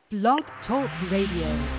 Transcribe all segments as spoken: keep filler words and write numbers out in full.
Blog Talk Radio.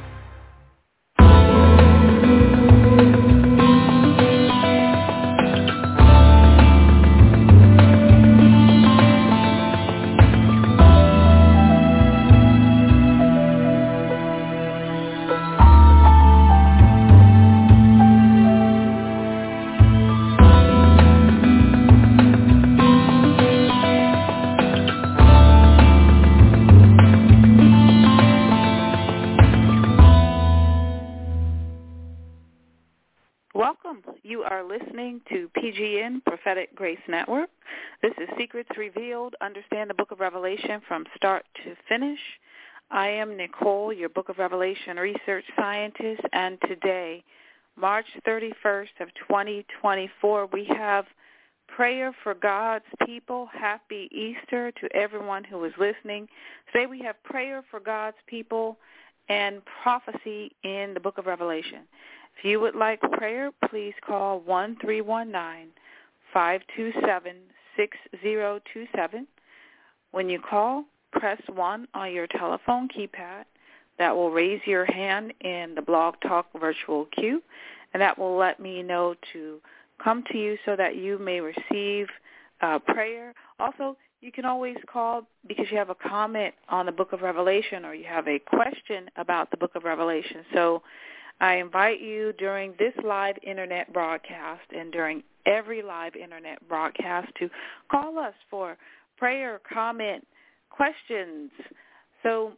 Listening to P G N Prophetic Grace Network. This is Secrets Revealed, Understand the Book of Revelation from Start to Finish. I am Nicole, your Book of Revelation research scientist, and today, March thirty-first of twenty twenty-four, we have Prayer for God's People. Happy Easter to everyone who is listening. Today we have Prayer for God's People and Prophecy in the Book of Revelation. If you would like prayer, please call one three one nine, five two seven, six zero two seven. When you call, press one on your telephone keypad. That will raise your hand in the Blog Talk virtual queue, and that will let me know to come to you so that you may receive uh, prayer. Also, you can always call because you have a comment on the Book of Revelation or you have a question about the Book of Revelation. So I invite you during this live Internet broadcast and during every live Internet broadcast to call us for prayer, comment, questions. So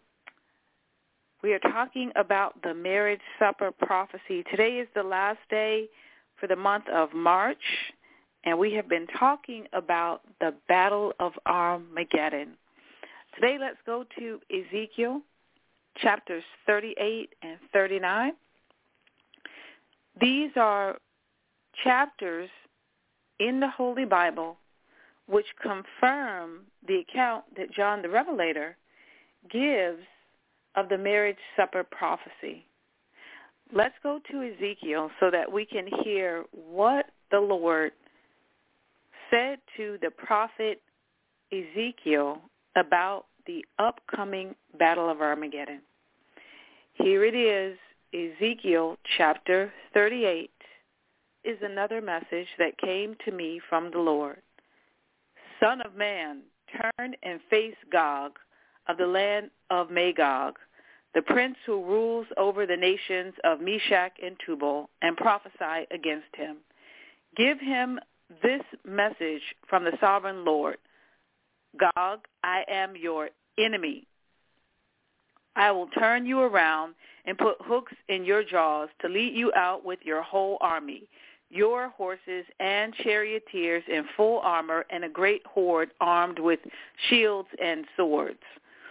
we are talking about the marriage supper prophecy. Today is the last day for the month of March, and we have been talking about the Battle of Armageddon. Today let's go to Ezekiel chapters thirty-eight and thirty-nine. These are chapters in the Holy Bible which confirm the account that John the Revelator gives of the marriage supper prophecy. Let's go to Ezekiel so that we can hear what the Lord said to the prophet Ezekiel about the upcoming Battle of Armageddon. Here it is. Ezekiel chapter thirty-eight is another message that came to me from the Lord. Son of man, turn and face Gog of the land of Magog, the prince who rules over the nations of Meshach and Tubal, and prophesy against him. Give him this message from the sovereign Lord. Gog, I am your enemy. I will turn you around and put hooks in your jaws to lead you out with your whole army, your horses and charioteers in full armor, and a great horde armed with shields and swords.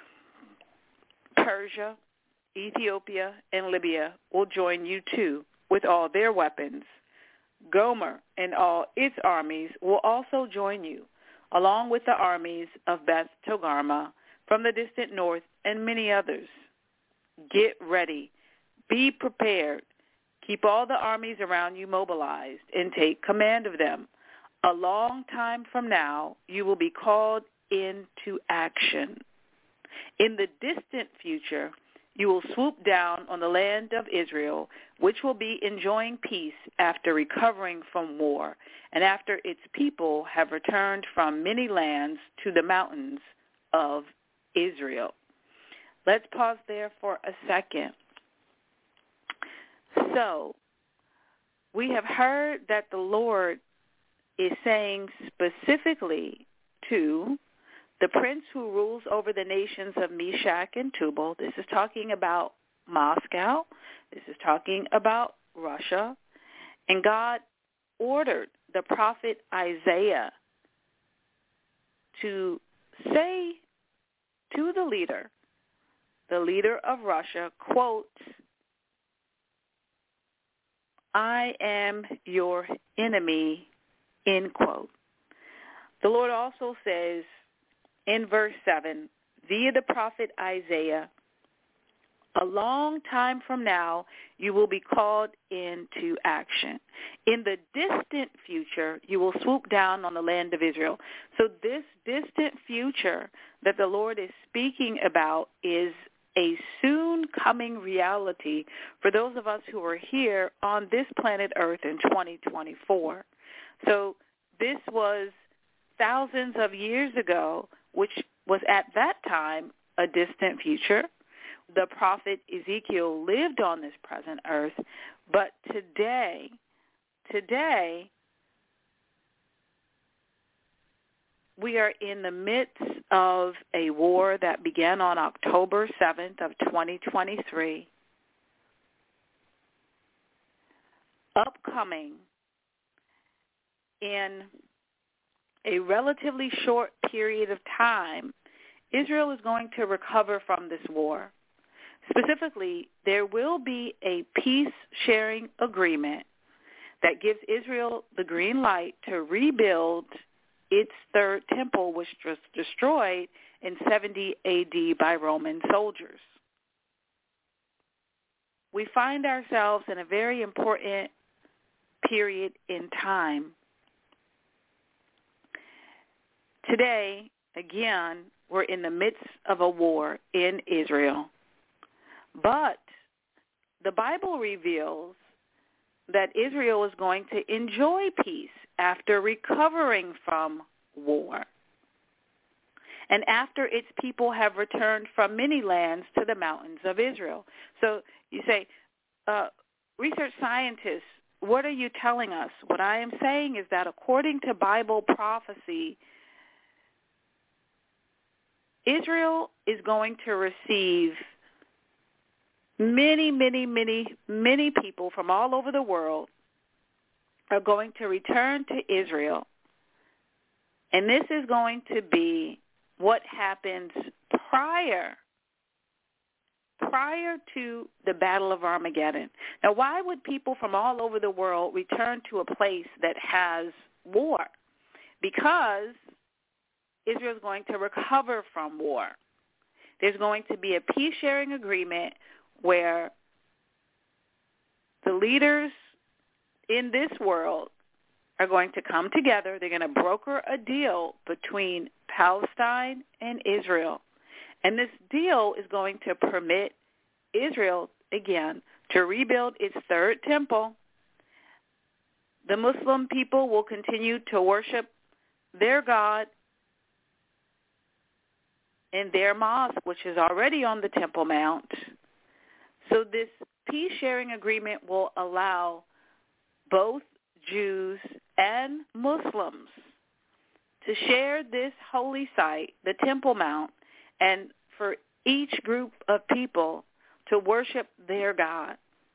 Persia, Ethiopia, and Libya will join you too with all their weapons. Gomer and all its armies will also join you, along with the armies of Beth Togarmah from the distant north and many others. Get ready. Be prepared. Keep all the armies around you mobilized and take command of them. A long time from now, you will be called into action. In the distant future, you will swoop down on the land of Israel, which will be enjoying peace after recovering from war, and after its people have returned from many lands to the mountains of Israel. Let's pause there for a second. So, we have heard that the Lord is saying specifically to the prince who rules over the nations of Meshach and Tubal. This is talking about Moscow. This is talking about Russia. And God ordered the prophet Isaiah to say to the leader, the leader of Russia, quote, I am your enemy, end quote. The Lord also says in verse seven, via the prophet Isaiah, a long time from now, you will be called into action. In the distant future, you will swoop down on the land of Israel. So this distant future that the Lord is speaking about is a soon coming reality for those of us who are here on this planet Earth in twenty twenty-four. So this was thousands of years ago, which was at that time a distant future. The prophet Ezekiel lived on this present earth, but today, today, we are in the midst of a war that began on October seventh of twenty twenty-three, upcoming in a relatively short period of time. Israel is going to recover from this war. Specifically, there will be a peace-sharing agreement that gives Israel the green light to rebuild its third temple, which was destroyed in seventy A D by Roman soldiers. We find ourselves in a very important period in time. Today, again, we're in the midst of a war in Israel. But the Bible reveals that Israel is going to enjoy peace after recovering from war, and after its people have returned from many lands to the mountains of Israel. So you say, uh, research scientists, what are you telling us? What I am saying is that according to Bible prophecy, Israel is going to receive many, many, many, many people from all over the world are going to return to Israel. And this is going to be what happens prior, prior to the Battle of Armageddon. Now, why would people from all over the world return to a place that has war? Because Israel is going to recover from war. There's going to be a peace-sharing agreement where the leaders in this world are going to come together. They're going to broker a deal between Palestine and Israel. And this deal is going to permit Israel, again, to rebuild its third temple. The Muslim people will continue to worship their God in their mosque, which is already on the Temple Mount. So this peace-sharing agreement will allow both Jews and Muslims to share this holy site, the Temple Mount, and for each group of people to worship their God.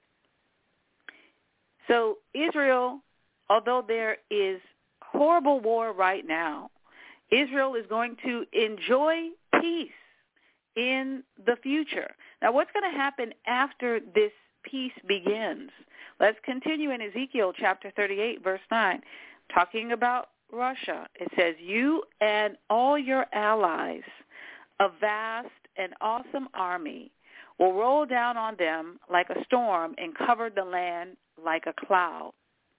So Israel, although there is horrible war right now, Israel is going to enjoy peace in the future. Now, what's going to happen after this peace begins? Let's continue in Ezekiel chapter thirty-eight, verse nine, talking about Russia. It says, "You and all your allies, a vast and awesome army, will roll down on them like a storm and cover the land like a cloud."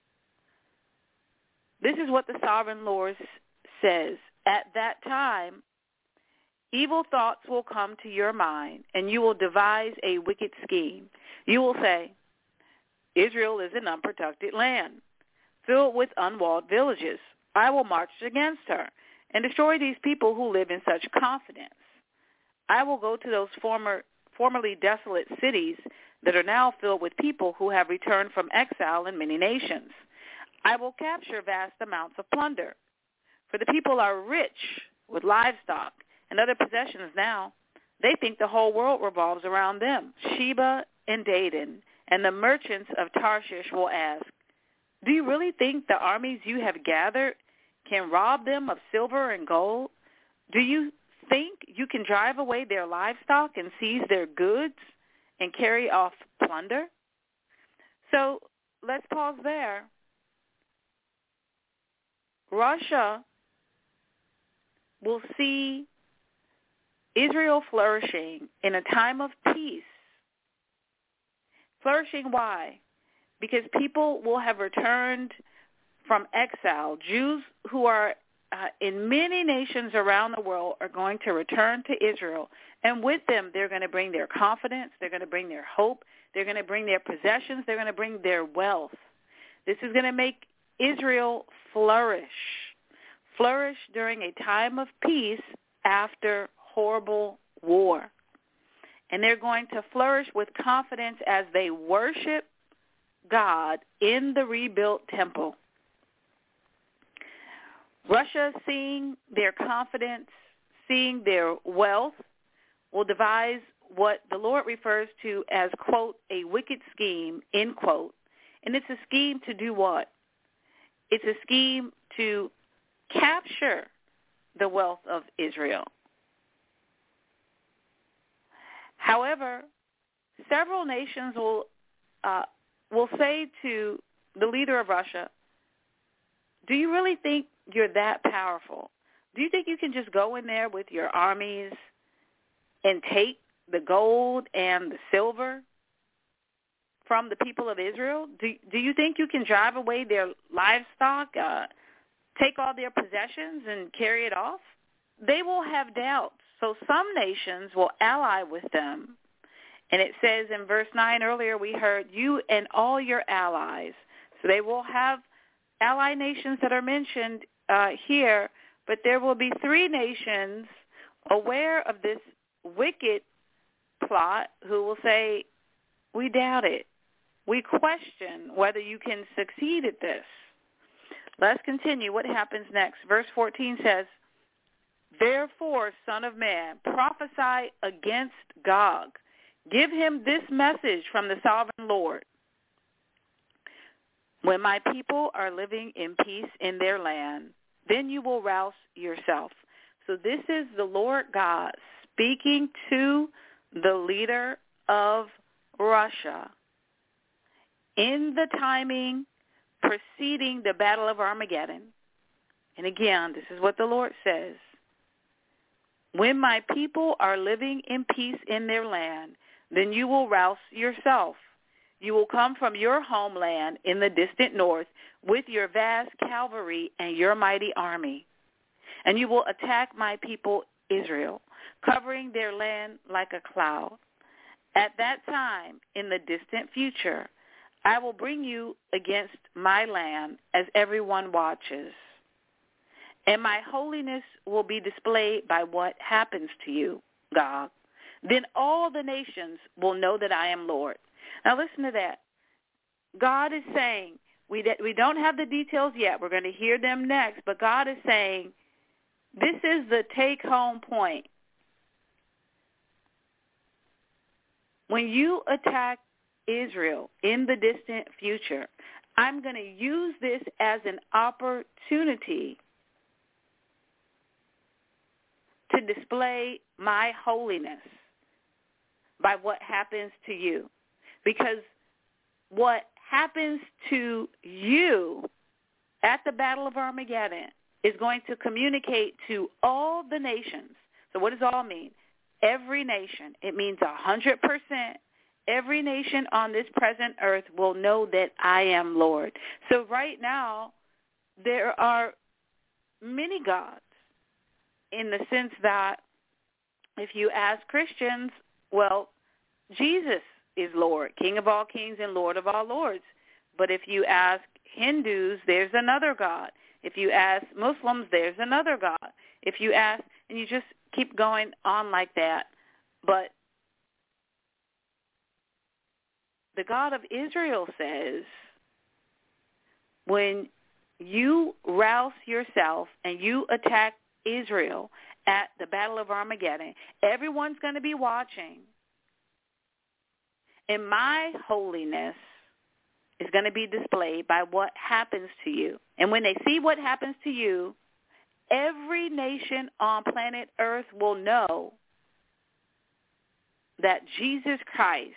This is what the sovereign Lord says. At that time, evil thoughts will come to your mind, and you will devise a wicked scheme. You will say, "Israel is an unprotected land, filled with unwalled villages. I will march against her and destroy these people who live in such confidence. I will go to those former, formerly desolate cities that are now filled with people who have returned from exile in many nations. I will capture vast amounts of plunder, for the people are rich with livestock and other possessions now. They think the whole world revolves around them. Sheba and Dedan and the merchants of Tarshish will ask, 'Do you really think the armies you have gathered can rob them of silver and gold? Do you think you can drive away their livestock and seize their goods and carry off plunder?'" So let's pause there. Russia will see Israel flourishing in a time of peace. Flourishing, why? Because people will have returned from exile. Jews who are uh, in many nations around the world are going to return to Israel. And with them, they're going to bring their confidence. They're going to bring their hope. They're going to bring their possessions. They're going to bring their wealth. This is going to make Israel flourish, flourish during a time of peace after horrible war. And they're going to flourish with confidence as they worship God in the rebuilt temple. Russia, seeing their confidence, seeing their wealth, will devise what the Lord refers to as, quote, a wicked scheme, end quote. And it's a scheme to do what? It's a scheme to capture the wealth of Israel. However, several nations will uh, will say to the leader of Russia, do you really think you're that powerful? Do you think you can just go in there with your armies and take the gold and the silver from the people of Israel? Do, do you think you can drive away their livestock, uh, take all their possessions and carry it off? They will have doubts. So some nations will ally with them. And it says in verse nine earlier, we heard you and all your allies. So they will have ally nations that are mentioned uh, here, but there will be three nations aware of this wicked plot who will say, we doubt it. We question whether you can succeed at this. Let's continue. What happens next? Verse fourteen says, therefore, Son of Man, prophesy against Gog. Give him this message from the sovereign Lord. When my people are living in peace in their land, then you will rouse yourself. So this is the Lord God speaking to the leader of Russia in the timing preceding the Battle of Armageddon. And again, this is what the Lord says. When my people are living in peace in their land, then you will rouse yourself. You will come from your homeland in the distant north with your vast cavalry and your mighty army. And you will attack my people Israel, covering their land like a cloud. At that time, in the distant future, I will bring you against my land as everyone watches. And my holiness will be displayed by what happens to you, Gog. Then all the nations will know that I am Lord. Now listen to that. God is saying, we, we don't have the details yet. We're going to hear them next. But God is saying, this is the take-home point. When you attack Israel in the distant future, I'm going to use this as an opportunity to display my holiness by what happens to you. Because what happens to you at the Battle of Armageddon is going to communicate to all the nations. So what does all mean? Every nation. It means one hundred percent. Every nation on this present earth will know that I am Lord. So right now, there are many gods in the sense that if you ask Christians, well, Jesus is Lord, King of all kings and Lord of all lords. But if you ask Hindus, there's another God. If you ask Muslims, there's another God. If you ask, and you just keep going on like that. But the God of Israel says, when you rouse yourself and you attack Israel at the Battle of Armageddon, everyone's going to be watching. And my holiness is going to be displayed by what happens to you. And when they see what happens to you, every nation on planet Earth will know that Jesus Christ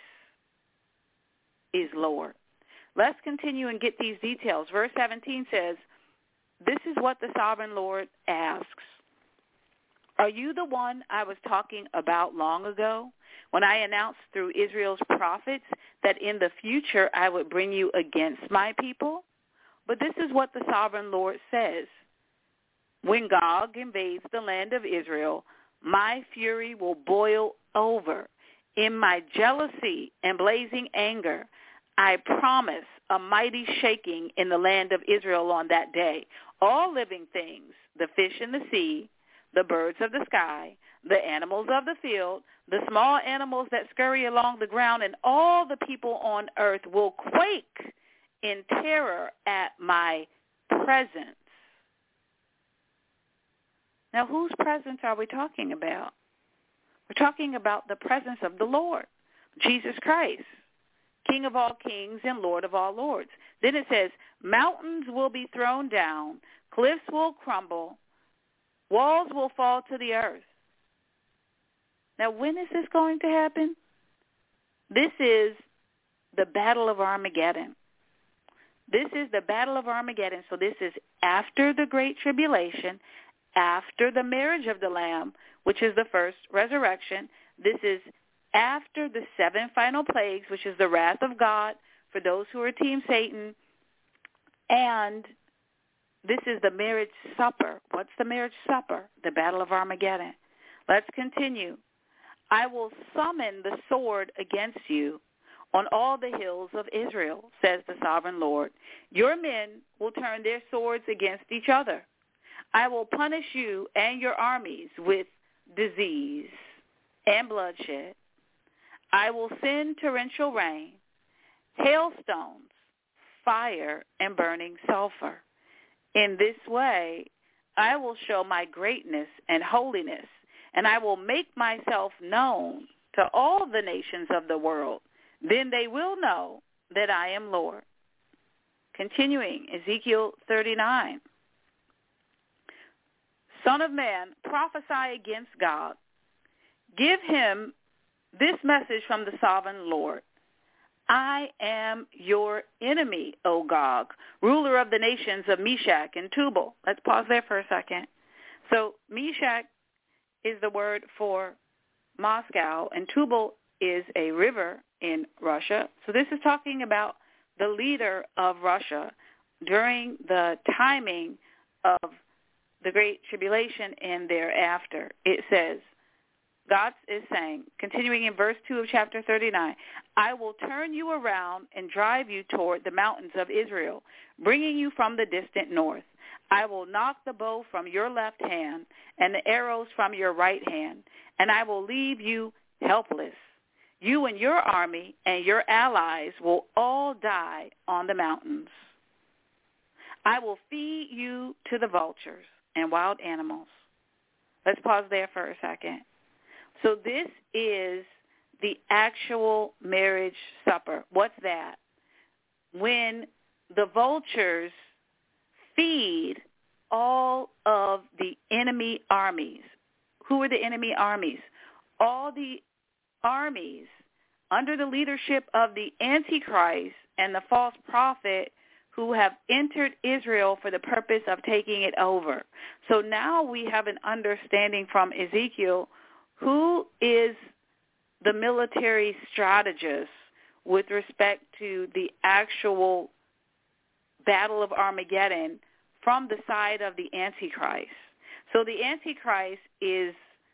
is Lord. Let's continue and get these details. Verse seventeen says, this is what the sovereign Lord asks. Are you the one I was talking about long ago when I announced through Israel's prophets that in the future I would bring you against my people? But this is what the sovereign Lord says. When Gog invades the land of Israel, my fury will boil over. In my jealousy and blazing anger, I promise a mighty shaking in the land of Israel on that day. All living things, the fish in the sea, the birds of the sky, the animals of the field, the small animals that scurry along the ground, and all the people on earth will quake in terror at my presence. Now, whose presence are we talking about? We're talking about the presence of the Lord, Jesus Christ, King of all kings and Lord of all lords. Then it says, mountains will be thrown down, cliffs will crumble, walls will fall to the earth. Now, when is this going to happen? This is the Battle of Armageddon. This is the Battle of Armageddon. So this is after the Great Tribulation, after the marriage of the Lamb, which is the first resurrection. This is after the seven final plagues, which is the wrath of God for those who are Team Satan. And this is the marriage supper. What's the marriage supper? The Battle of Armageddon. Let's continue. I will summon the sword against you on all the hills of Israel, says the sovereign Lord. Your men will turn their swords against each other. I will punish you and your armies with disease and bloodshed. I will send torrential rain, hailstones, fire, and burning sulfur. In this way, I will show my greatness and holiness, and I will make myself known to all the nations of the world. Then they will know that I am Lord. Continuing, Ezekiel thirty-nine. Son of man, prophesy against God. Give him this message from the sovereign Lord. I am your enemy, O Gog, ruler of the nations of Meshach and Tubal. Let's pause there for a second. So Meshach is the word for Moscow, and Tubal is a river in Russia. So this is talking about the leader of Russia during the timing of the Great Tribulation and thereafter. It says, God is saying, continuing in verse two of chapter thirty-nine, I will turn you around and drive you toward the mountains of Israel, bringing you from the distant north. I will knock the bow from your left hand and the arrows from your right hand, and I will leave you helpless. You and your army and your allies will all die on the mountains. I will feed you to the vultures and wild animals. Let's pause there for a second. So this is the actual marriage supper. What's that? When the vultures feed all of the enemy armies. Who are the enemy armies? All the armies under the leadership of the Antichrist and the false prophet who have entered Israel for the purpose of taking it over. So now we have an understanding from Ezekiel who is the military strategist with respect to the actual Battle of Armageddon from the side of the Antichrist. So the Antichrist is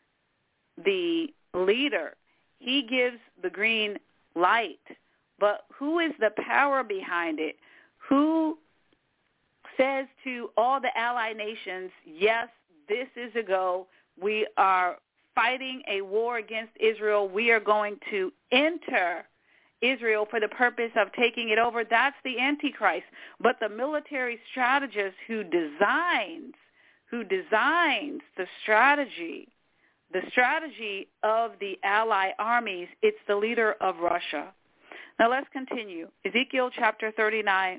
the leader. He gives the green light. But who is the power behind it? Who says to all the allied nations, yes, this is a go. We are fighting a war against Israel. We are going to enter Israel for the purpose of taking it over. That's the Antichrist. But the military strategist who designs, who designs the strategy, the strategy of the Allied armies, it's the leader of Russia. Now let's continue. Ezekiel chapter thirty-nine,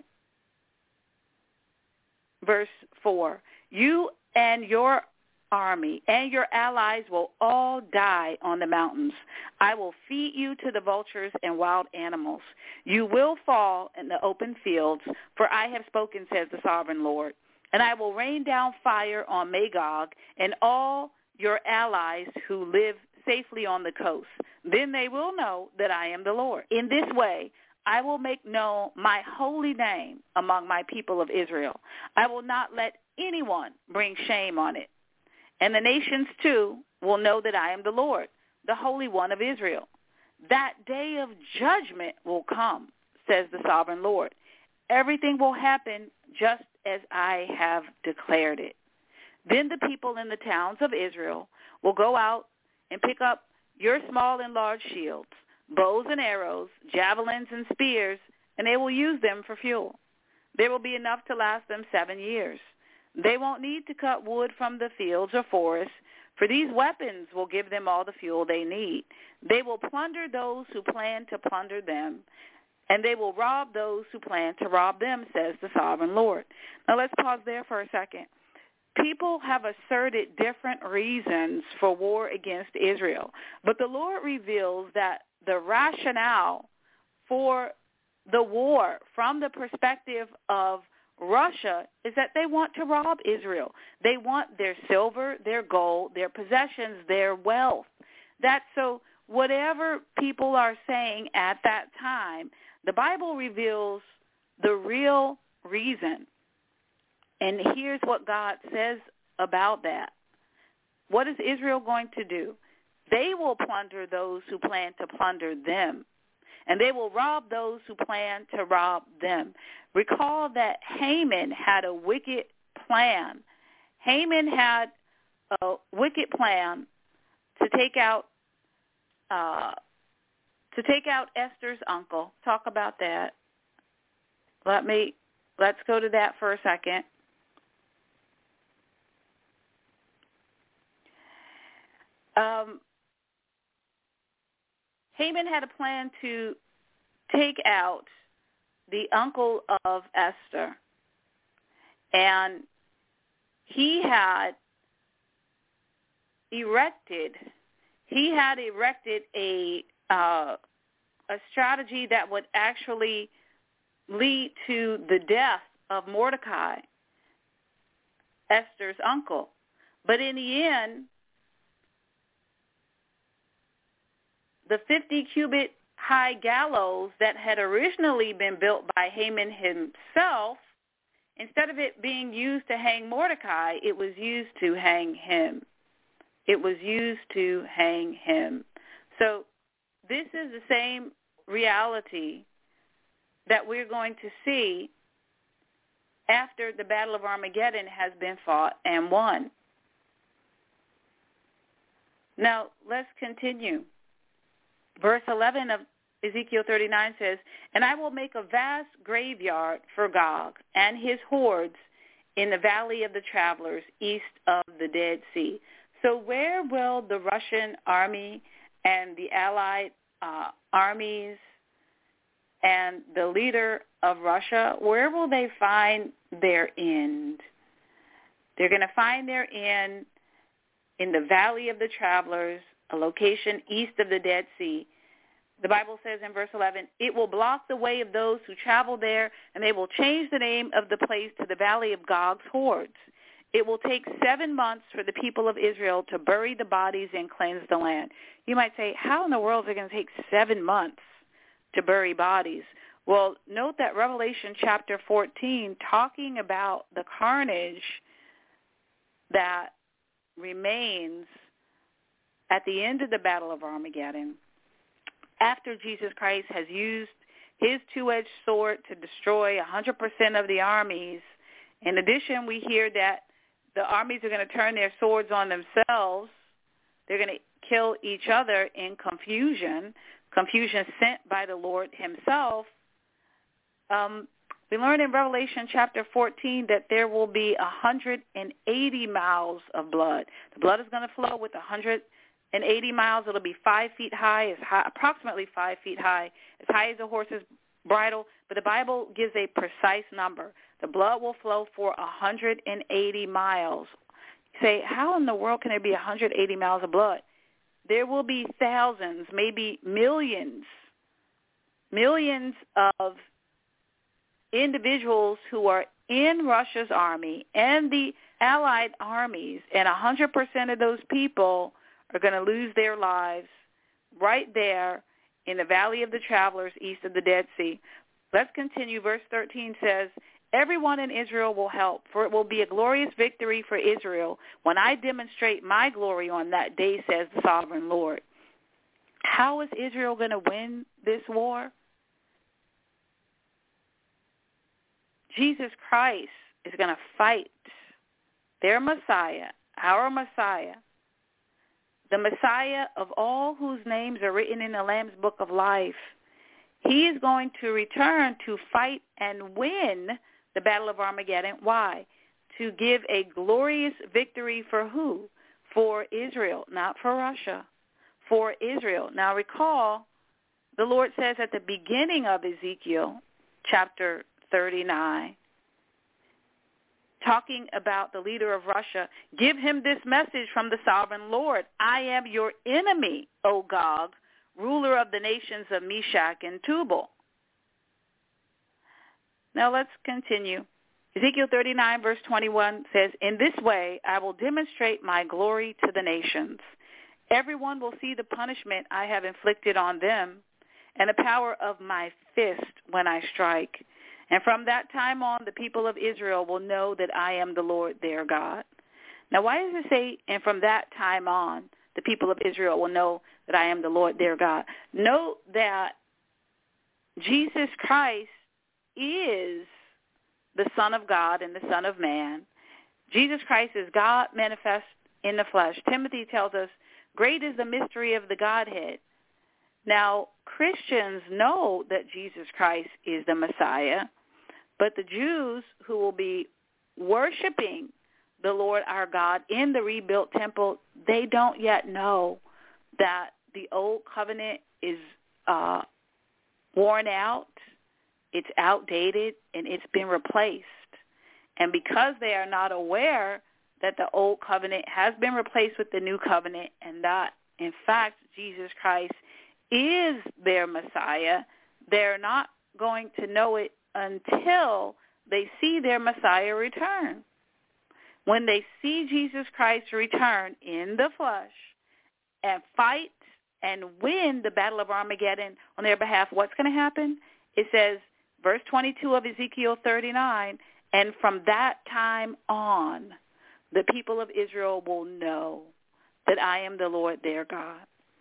verse four. You and your army and your allies will all die on the mountains. I will feed you to the vultures and wild animals. You will fall in the open fields, for I have spoken, says the sovereign Lord. And I will rain down fire on Magog and all your allies who live safely on the coast. Then they will know that I am the Lord. In this way, I will make known my holy name among my people of Israel. I will not let anyone bring shame on it. And the nations, too, will know that I am the Lord, the Holy One of Israel. That day of judgment will come, says the sovereign Lord. Everything will happen just as I have declared it. Then the people in the towns of Israel will go out and pick up your small and large shields, bows and arrows, javelins and spears, and they will use them for fuel. There will be enough to last them seven years. They won't need to cut wood from the fields or forests, for these weapons will give them all the fuel they need. They will plunder those who plan to plunder them, and they will rob those who plan to rob them, says the sovereign Lord. Now let's pause there for a second. People have asserted different reasons for war against Israel, but the Lord reveals that the rationale for the war from the perspective of Russia is that they want to rob Israel. They want their silver, their gold, their possessions, their wealth. That's so whatever people are saying at that time, the Bible reveals the real reason. And here's what God says about that. What is Israel going to do? They will plunder those who plan to plunder them, and they will rob those who plan to rob them. Recall that Haman had a wicked plan. Haman had a wicked plan to take out uh, to take out Esther's uncle. Talk about that. Let me let's go to that for a second. Um, Haman had a plan to take out the uncle of Esther, and he had erected he had erected a uh, a strategy that would actually lead to the death of Mordecai, Esther's uncle. But in the end, the fifty cubit high gallows that had originally been built by Haman himself, instead of it being used to hang Mordecai, it was used to hang him. It was used to hang him. So this is the same reality that we're going to see after the Battle of Armageddon has been fought and won. Now, let's continue. Verse eleven of Ezekiel thirty-nine says, "And I will make a vast graveyard for Gog and his hordes in the valley of the travelers east of the Dead Sea." So where will the Russian army and the allied uh, armies and the leader of Russia, where will they find their end? They're going to find their end in the valley of the travelers, a location east of the Dead Sea. The Bible says in verse eleven, "It will block the way of those who travel there, and they will change the name of the place to the valley of Gog's hordes. It will take seven months for the people of Israel to bury the bodies and cleanse the land." You might say, how in the world is it going to take seven months to bury bodies? Well, note that Revelation chapter fourteen, talking about the carnage that remains at the end of the Battle of Armageddon, after Jesus Christ has used his two-edged sword to destroy one hundred percent of the armies. In addition, we hear that the armies are going to turn their swords on themselves. They're going to kill each other in confusion, confusion sent by the Lord himself. Um, we learn in Revelation chapter fourteen that there will be one hundred eighty miles of blood. The blood is going to flow with one hundred eighty miles. It'll be five feet high, as high, approximately five feet high, as high as a horse's bridle. But the Bible gives a precise number. The blood will flow for one hundred eighty miles. You say, how in the world can there be one hundred eighty miles of blood? There will be thousands, maybe millions, millions of individuals who are in Russia's army and the allied armies, and one hundred percent of those people are going to lose their lives right there in the valley of the travelers east of the Dead Sea. Let's continue. Verse thirteen says, Everyone in Israel will help, for it will be a glorious victory for Israel when I demonstrate my glory on that day, says the sovereign Lord. How is Israel going to win this war? Jesus Christ is going to fight their Messiah, our Messiah, the Messiah of all whose names are written in the Lamb's Book of Life. He is going to return to fight and win the Battle of Armageddon. Why? To give a glorious victory for who? For Israel, not for Russia. For Israel. Now recall, the Lord says at the beginning of Ezekiel chapter thirty-nine, talking about the leader of Russia, give him this message from the sovereign Lord. I am your enemy, O Gog, ruler of the nations of Meshach and Tubal. Now let's continue. Ezekiel thirty-nine verse twenty-one says, in this way I will demonstrate my glory to the nations. Everyone will see the punishment I have inflicted on them and the power of my fist when I strike. And from that time on, the people of Israel will know that I am the Lord their God. Now, why does it say, and from that time on, the people of Israel will know that I am the Lord their God? Note that Jesus Christ is the Son of God and the Son of Man. Jesus Christ is God manifest in the flesh. Timothy tells us, great is the mystery of the Godhead. Now, Christians know that Jesus Christ is the Messiah, but the Jews who will be worshiping the Lord our God in the rebuilt temple, they don't yet know that the old covenant is uh, worn out, it's outdated, and it's been replaced. And because they are not aware that the old covenant has been replaced with the new covenant and that, in fact, Jesus Christ is their Messiah, they're not going to know it until they see their Messiah return. When they see Jesus Christ return in the flesh and fight and win the Battle of Armageddon on their behalf, what's going to happen? It says, verse twenty-two of Ezekiel thirty-nine, and from that time on, the people of Israel will know that I am the Lord their God.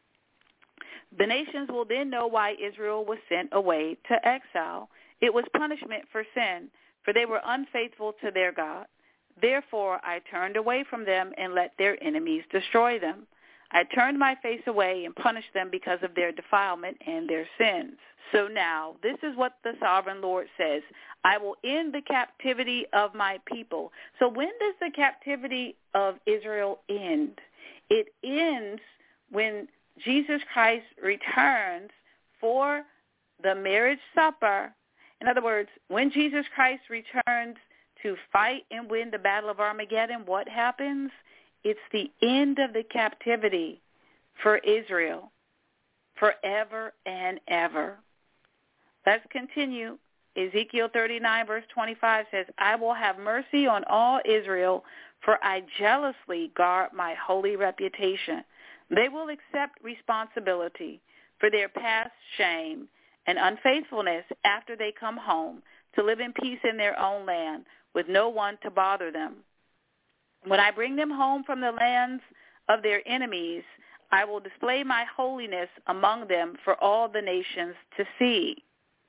The nations will then know why Israel was sent away to exile. It was punishment for sin, for they were unfaithful to their God. Therefore, I turned away from them and let their enemies destroy them. I turned my face away and punished them because of their defilement and their sins. So now, this is what the sovereign Lord says. I will end the captivity of my people. So when does the captivity of Israel end? It ends when Jesus Christ returns for the marriage supper. In other words, when Jesus Christ returns to fight and win the Battle of Armageddon, what happens? It's the end of the captivity for Israel forever and ever. Let's continue. Ezekiel thirty-nine verse twenty-five says, I will have mercy on all Israel, for I jealously guard my holy reputation. They will accept responsibility for their past shame and unfaithfulness after they come home to live in peace in their own land with no one to bother them. When I bring them home from the lands of their enemies, I will display my holiness among them for all the nations to see.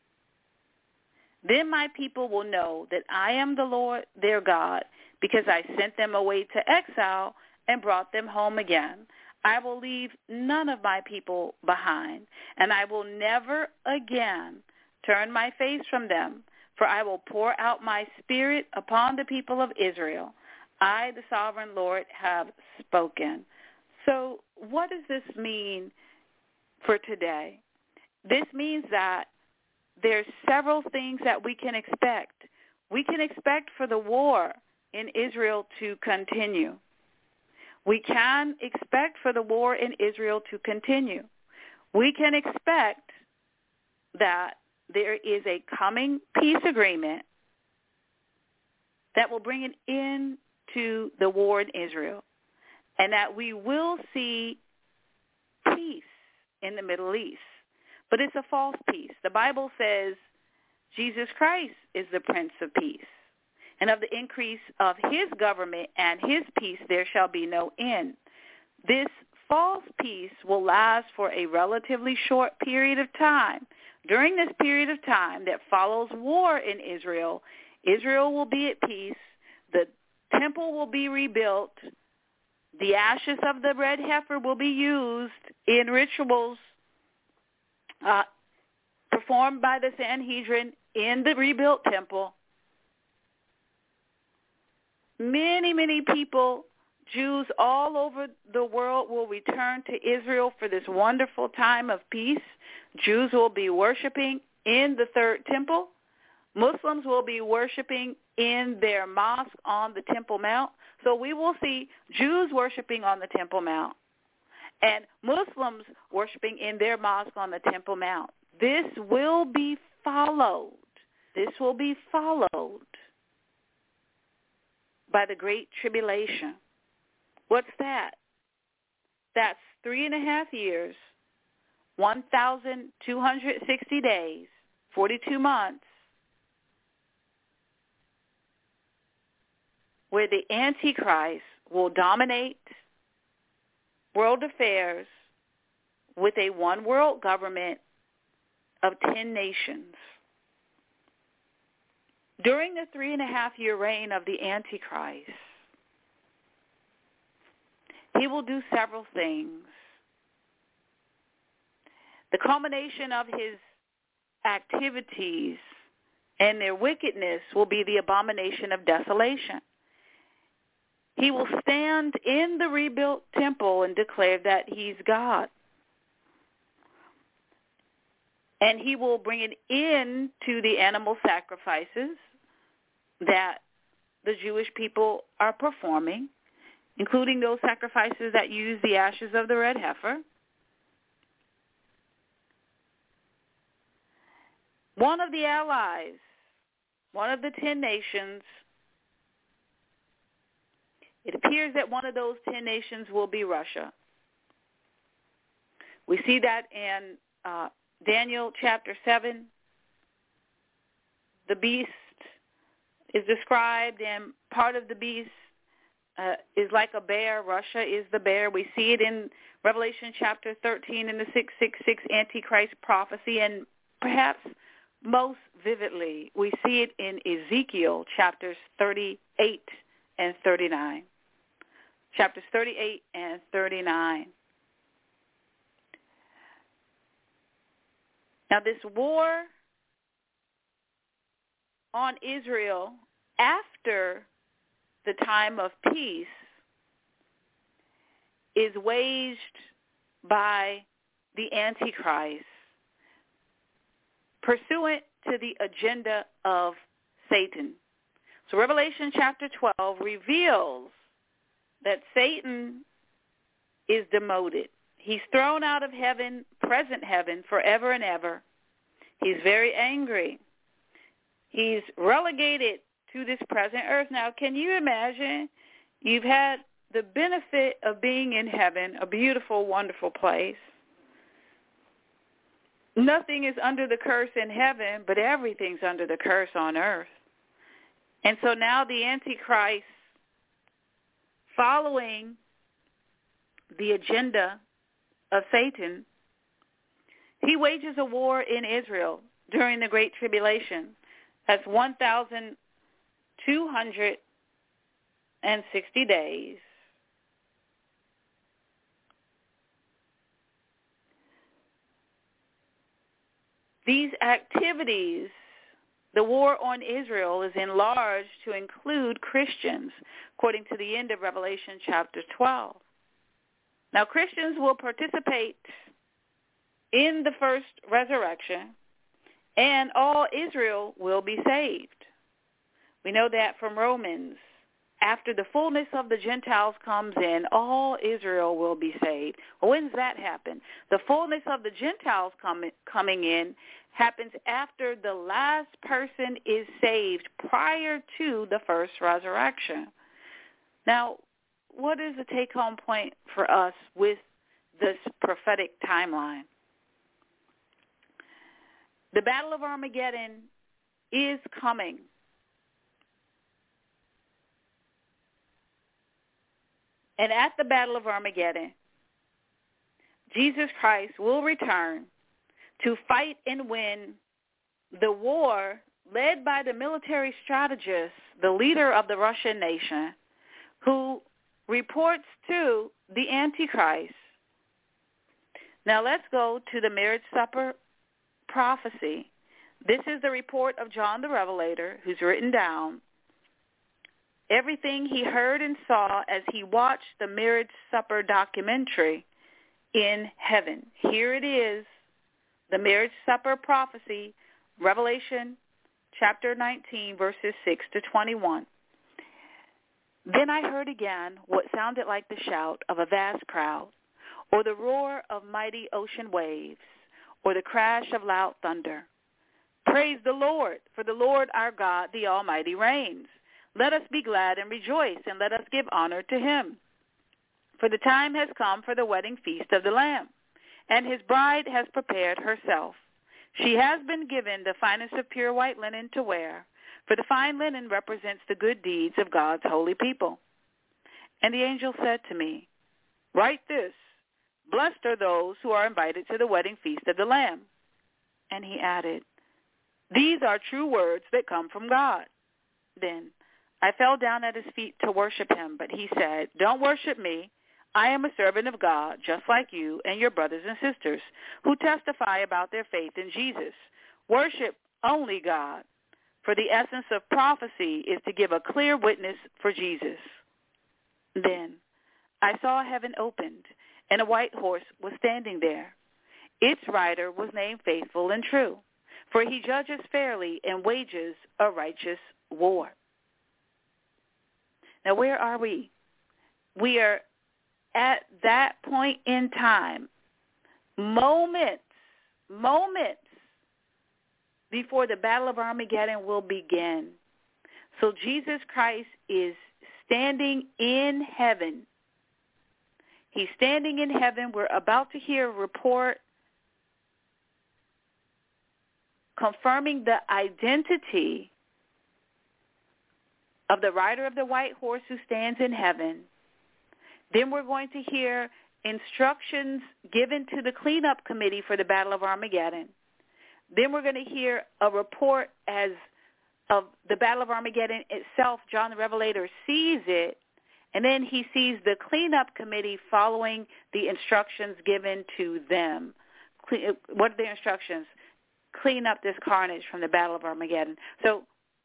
Then my people will know that I am the Lord their God, because I sent them away to exile and brought them home again. I will leave none of my people behind, and I will never again turn my face from them, for I will pour out my spirit upon the people of Israel. I, the sovereign Lord, have spoken. So what does this mean for today? This means that there's several things that we can expect. We can expect for the war in Israel to continue. We can expect for the war in Israel to continue. We can expect that there is a coming peace agreement that will bring an end to the war in Israel, and that we will see peace in the Middle East. But it's a false peace. The Bible says Jesus Christ is the Prince of Peace. And of the increase of his government and his peace there shall be no end. This false peace will last for a relatively short period of time. During this period of time that follows war in Israel, Israel will be at peace. The temple will be rebuilt. The ashes of the red heifer will be used in rituals uh, performed by the Sanhedrin in the rebuilt temple. Many, many people, Jews all over the world, will return to Israel for this wonderful time of peace. Jews will be worshiping in the third temple. Muslims will be worshiping in their mosque on the Temple Mount. So we will see Jews worshiping on the Temple Mount and Muslims worshiping in their mosque on the Temple Mount. This will be followed. This will be followed by the Great Tribulation. What's that? That's three and a half years, one thousand two hundred sixty days, forty-two months, where the Antichrist will dominate world affairs with a one-world government of ten nations. During the three and a half year reign of the Antichrist, he will do several things. The culmination of his activities and their wickedness will be the abomination of desolation. He will stand in the rebuilt temple and declare that he's God. And he will bring an end to the animal sacrifices that the Jewish people are performing, including those sacrifices that use the ashes of the red heifer. One of the allies, one of the ten nations, it appears that one of those ten nations will be Russia. We see that in uh, Daniel chapter seven. The beast is described, and part of the beast uh, is like a bear. Russia is the bear. We see it in Revelation chapter thirteen in the six six six Antichrist prophecy, and perhaps most vividly, we see it in Ezekiel chapters thirty-eight and thirty-nine. Chapters thirty-eight and thirty-nine. Now, this war on Israel after the time of peace is waged by the Antichrist, pursuant to the agenda of Satan. So Revelation chapter twelve reveals that Satan is demoted. He's thrown out of heaven, present heaven, forever and ever. He's very angry. He's relegated to this present earth. Now, can you imagine? You've had the benefit of being in heaven, a beautiful, wonderful place. Nothing is under the curse in heaven, but everything's under the curse on earth. And so now the Antichrist, following the agenda of Satan, he wages a war in Israel during the Great Tribulation. That's one thousand two hundred sixty days. These activities, the war on Israel, is enlarged to include Christians, according to the end of Revelation chapter twelve. Now, Christians will participate in the first resurrection, and all Israel will be saved. We know that from Romans. After the fullness of the Gentiles comes in, all Israel will be saved. Well, when does that happen? The fullness of the Gentiles coming coming in happens after the last person is saved, prior to the first resurrection. Now, what is the take-home point for us with this prophetic timeline? The Battle of Armageddon is coming. And at the Battle of Armageddon, Jesus Christ will return to fight and win the war led by the military strategist, the leader of the Russian nation, who reports to the Antichrist. Now let's go to the marriage supper prophecy. This is the report of John the Revelator, who's written down everything he heard and saw as he watched the marriage supper documentary in heaven. Here it is, the marriage supper prophecy, Revelation chapter nineteen, verses six to twenty-one. Then I heard again what sounded like the shout of a vast crowd, or the roar of mighty ocean waves, or the crash of loud thunder. Praise the Lord, for the Lord our God, the Almighty, reigns. Let us be glad and rejoice, and let us give honor to him. For the time has come for the wedding feast of the Lamb, and his bride has prepared herself. She has been given the finest of pure white linen to wear, for the fine linen represents the good deeds of God's holy people. And the angel said to me, write this, blessed are those who are invited to the wedding feast of the Lamb. And he added, these are true words that come from God. Then I fell down at his feet to worship him, but he said, don't worship me. I am a servant of God, just like you and your brothers and sisters, who testify about their faith in Jesus. Worship only God, for the essence of prophecy is to give a clear witness for Jesus. Then I saw heaven opened, and a white horse was standing there. Its rider was named Faithful and True, for he judges fairly and wages a righteous war. Now, where are we? We are at that point in time, moments, moments before the Battle of Armageddon will begin. So Jesus Christ is standing in heaven. He's standing in heaven. We're about to hear a report confirming the identity of the rider of the white horse who stands in heaven. Then we're going to hear instructions given to the cleanup committee for the Battle of Armageddon. Then we're going to hear a report as of the Battle of Armageddon itself. John the Revelator sees it, and then he sees the cleanup committee following the instructions given to them. What are the instructions? Clean up this carnage from the Battle of Armageddon. So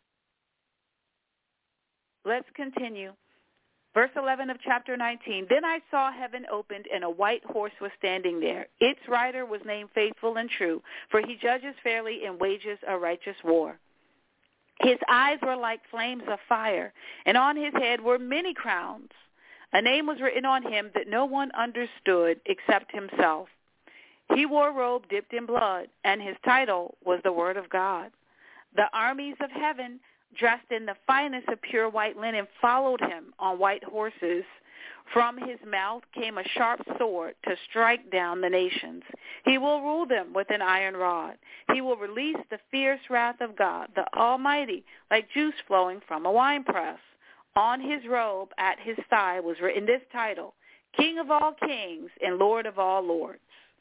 let's continue. Verse eleven of chapter nineteen, then I saw heaven opened, and a white horse was standing there. Its rider was named Faithful and True, for he judges fairly and wages a righteous war. His eyes were like flames of fire, and on his head were many crowns. A name was written on him that no one understood except himself. He wore a robe dipped in blood, and his title was the Word of God. The armies of heaven, dressed in the finest of pure white linen, followed him on white horses. From his mouth came a sharp sword to strike down the nations. He will rule them with an iron rod. He will release the fierce wrath of God, the Almighty, like juice flowing from a winepress. On his robe at his thigh was written this title, King of all kings and Lord of all lords.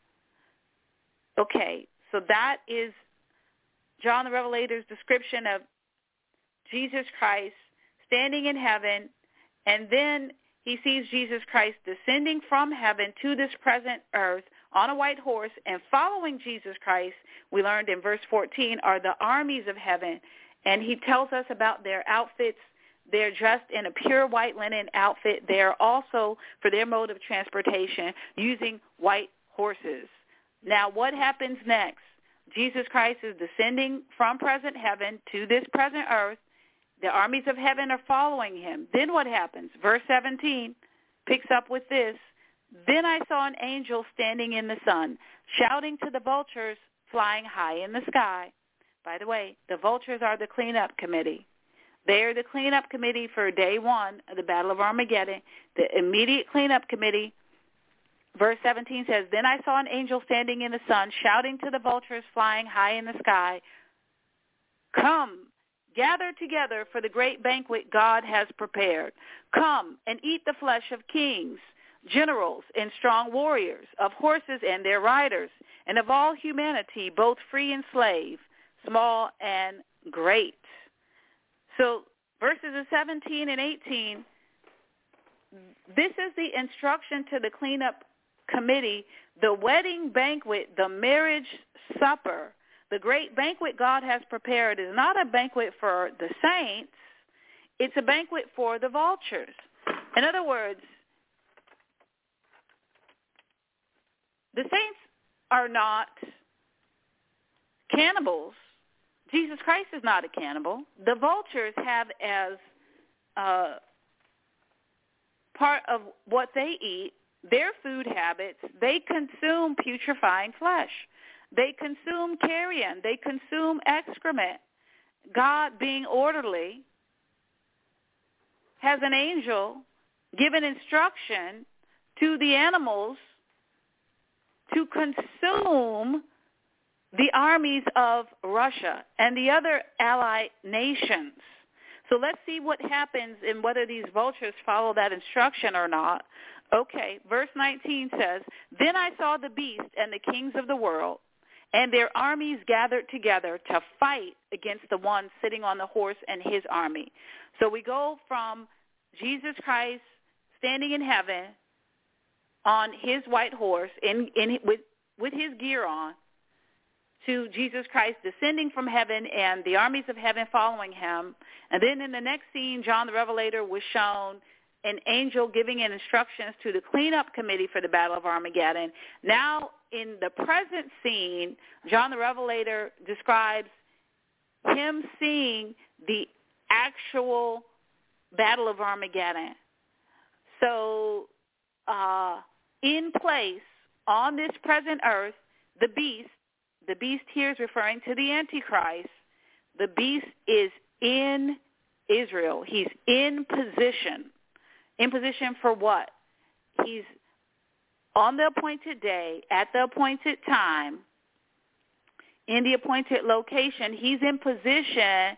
Okay, so that is John the Revelator's description of Jesus Christ standing in heaven, and then he sees Jesus Christ descending from heaven to this present earth on a white horse, and following Jesus Christ, we learned in verse fourteen, are the armies of heaven, and he tells us about their outfits. They're dressed in a pure white linen outfit. They are also, for their mode of transportation, using white horses. Now, what happens next? Jesus Christ is descending from present heaven to this present earth. The armies of heaven are following him. Then what happens? Verse seventeen picks up with this. Then I saw an angel standing in the sun, shouting to the vultures flying high in the sky. By the way, the vultures are the cleanup committee. They are the cleanup committee for day one of the Battle of Armageddon, the immediate cleanup committee. Verse seventeen says, then I saw an angel standing in the sun, shouting to the vultures flying high in the sky, Come, gather together for the great banquet God has prepared. Come and eat the flesh of kings, generals, and strong warriors, of horses and their riders, and of all humanity, both free and slave, small and great. So verses seventeen and eighteen, this is the instruction to the cleanup committee, the wedding banquet, the marriage supper, the great banquet God has prepared is not a banquet for the saints. It's a banquet for the vultures. In other words, the saints are not cannibals. Jesus Christ is not a cannibal. The vultures have as uh, part of what they eat, their food habits, they consume putrefying flesh. They consume carrion. They consume excrement. God, being orderly, has an angel given instruction to the animals to consume the armies of Russia and the other allied nations. So let's see what happens and whether these vultures follow that instruction or not. Okay, verse nineteen says, Then I saw the beast and the kings of the world, and their armies gathered together to fight against the one sitting on the horse and his army. So we go from Jesus Christ standing in heaven on his white horse in, in with, with his gear on, to Jesus Christ descending from heaven and the armies of heaven following him. And then in the next scene, John the Revelator was shown an angel giving instructions to the cleanup committee for the Battle of Armageddon. Now, in the present scene, John the Revelator describes him seeing the actual Battle of Armageddon. So, uh, in place on this present earth, the beast, the beast here is referring to the Antichrist. The beast is in Israel. He's in position. In position for what? He's on the appointed day, at the appointed time, in the appointed location. He's in position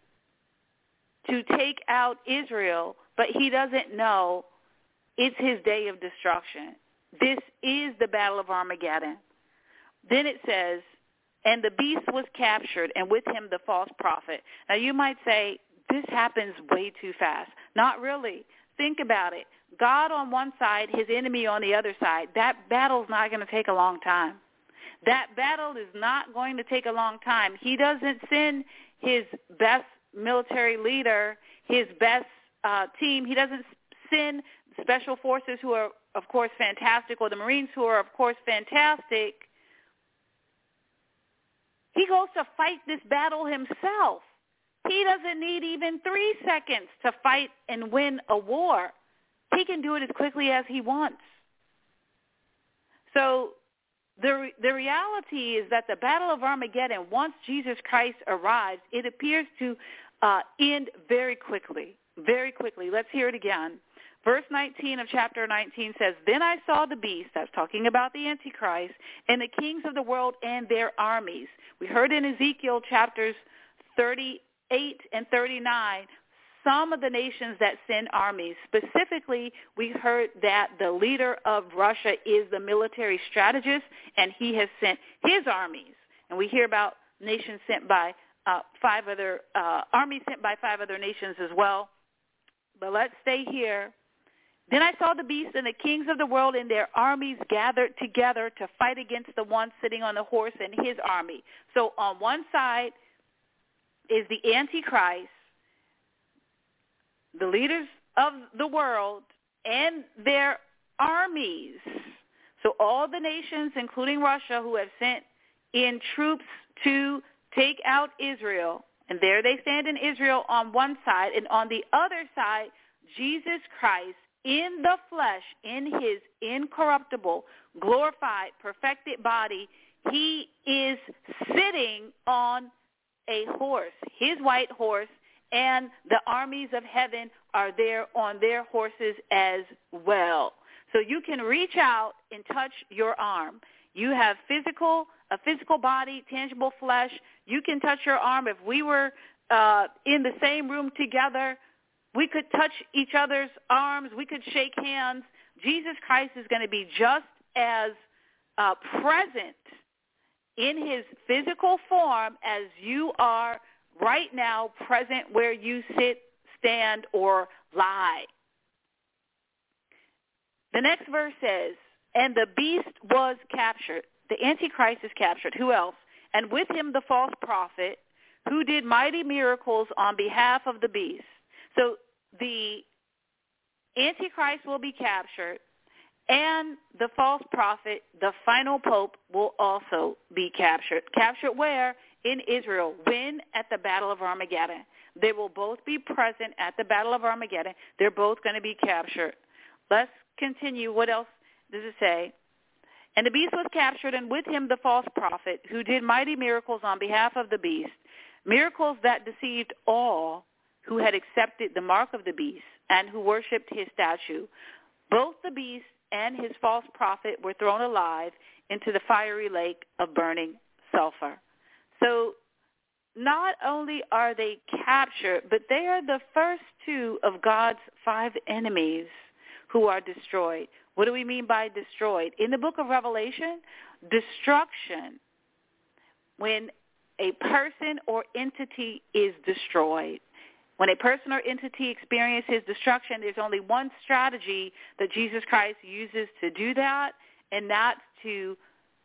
to take out Israel, but he doesn't know it's his day of destruction. This is the Battle of Armageddon. Then it says, and the beast was captured, and with him the false prophet. Now you might say, this happens way too fast. Not really. Think about it. God on one side, his enemy on the other side. That battle's not going to take a long time. That battle is not going to take a long time. He doesn't send his best military leader, his best uh, team. He doesn't send special forces who are, of course, fantastic, or the Marines who are, of course, fantastic. He goes to fight this battle himself. He doesn't need even three seconds to fight and win a war. He can do it as quickly as he wants. So the the reality is that the Battle of Armageddon, once Jesus Christ arrives, it appears to uh, end very quickly, very quickly. Let's hear it again. Verse nineteen of chapter nineteen says, Then I saw the beast, that's talking about the Antichrist, and the kings of the world and their armies. We heard in Ezekiel chapters thirty-eight and thirty-nine, some of the nations that send armies. Specifically, we heard that the leader of Russia is the military strategist, and he has sent his armies. And we hear about nations sent by uh, five other, uh, armies sent by five other nations as well. But let's stay here. Then I saw the beast and the kings of the world and their armies gathered together to fight against the one sitting on the horse and his army. So on one side is the Antichrist, the leaders of the world, and their armies. So all the nations, including Russia, who have sent in troops to take out Israel, and there they stand in Israel on one side, and on the other side, Jesus Christ in the flesh, in his incorruptible, glorified, perfected body, he is sitting on a horse, his white horse, and the armies of heaven are there on their horses as well. So you can reach out and touch your arm. You have physical a physical body, tangible flesh. You can touch your arm. If we were uh, in the same room together, we could touch each other's arms. We could shake hands. Jesus Christ is going to be just as uh, present in his physical form as you are right now, present where you sit, stand, or lie. The next verse says, and the beast was captured. The Antichrist is captured. Who else? And with him the false prophet, who did mighty miracles on behalf of the beast. So the Antichrist will be captured, and the false prophet, the final pope, will also be captured. Captured where? In Israel. When? At the Battle of Armageddon. They will both be present at the Battle of Armageddon. They're both going to be captured. Let's continue. What else does it say? And the beast was captured, and with him the false prophet, who did mighty miracles on behalf of the beast, miracles that deceived all who had accepted the mark of the beast and who worshipped his statue. Both the beast and his false prophet were thrown alive into the fiery lake of burning sulfur. So not only are they captured, but they are the first two of God's five enemies who are destroyed. What do we mean by destroyed? In the book of Revelation, destruction, when a person or entity is destroyed, when a person or entity experiences destruction, there's only one strategy that Jesus Christ uses to do that, and that's to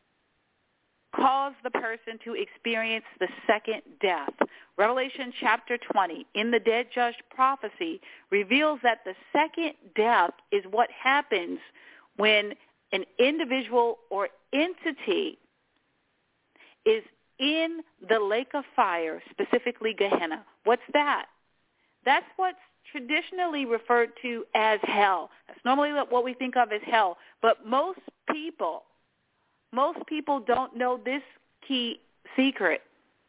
cause the person to experience the second death. Revelation chapter twenty, in the dead judge prophecy, reveals that the second death is what happens when an individual or entity is in the lake of fire, specifically Gehenna. What's that? That's what's traditionally referred to as hell. That's normally what we think of as hell. But most people, most people don't know this key secret.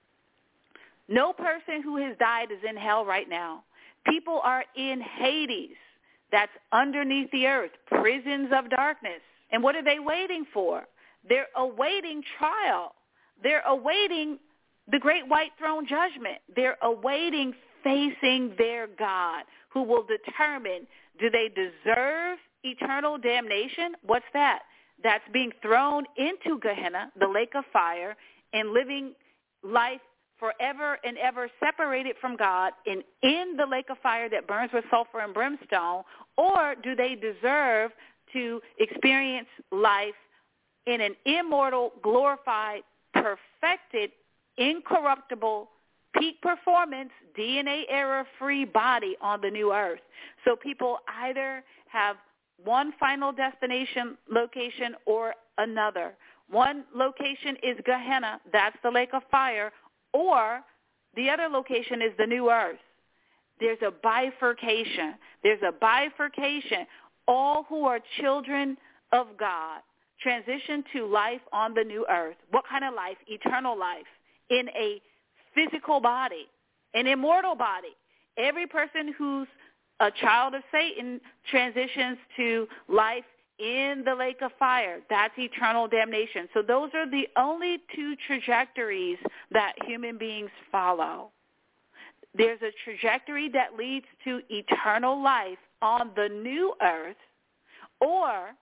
No person who has died is in hell right now. People are in Hades. That's underneath the earth, prisons of darkness. And what are they waiting for? They're awaiting trial. They're awaiting the great white throne judgment. They're awaiting facing their God, who will determine, do they deserve eternal damnation? What's that? That's being thrown into Gehenna, the lake of fire, and living life forever and ever separated from God and in the lake of fire that burns with sulfur and brimstone, or do they deserve to experience life in an immortal, glorified, perfected, incorruptible, peak performance, D N A error-free body on the new earth? So people either have one final destination location or another. One location is Gehenna, that's the lake of fire, or the other location is the new earth. There's a bifurcation. There's a bifurcation. All who are children of God transition to life on the new earth. What kind of life? Eternal life in a physical body, an immortal body. Every person who's a child of Satan transitions to life in the lake of fire. That's eternal damnation. So those are the only two trajectories that human beings follow. There's a trajectory that leads to eternal life on the new earth, or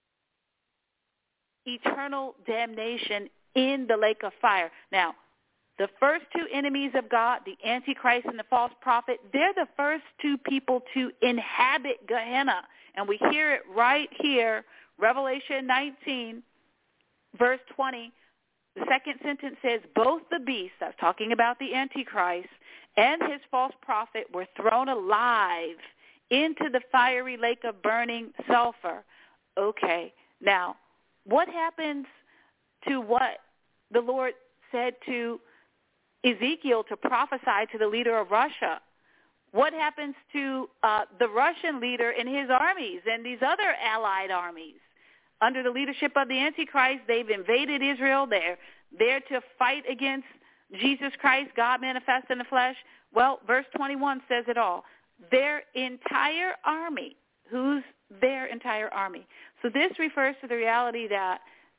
eternal damnation in the lake of fire. Now, the first two enemies of God, the Antichrist and the false prophet, they're the first two people to inhabit Gehenna. And we hear it right here, Revelation nineteen, verse twenty. The second sentence says, both the beast, that's talking about the Antichrist, and his false prophet were thrown alive into the fiery lake of burning sulfur. Okay, now, what happens to what the Lord said to Ezekiel to prophesy to the leader of Russia? What happens to uh, the Russian leader and his armies and these other allied armies? Under the leadership of the Antichrist, they've invaded Israel. They're there to fight against Jesus Christ, God manifest in the flesh. Well, verse twenty-one says it all. Their entire army. Who's their entire army? So this refers to the reality that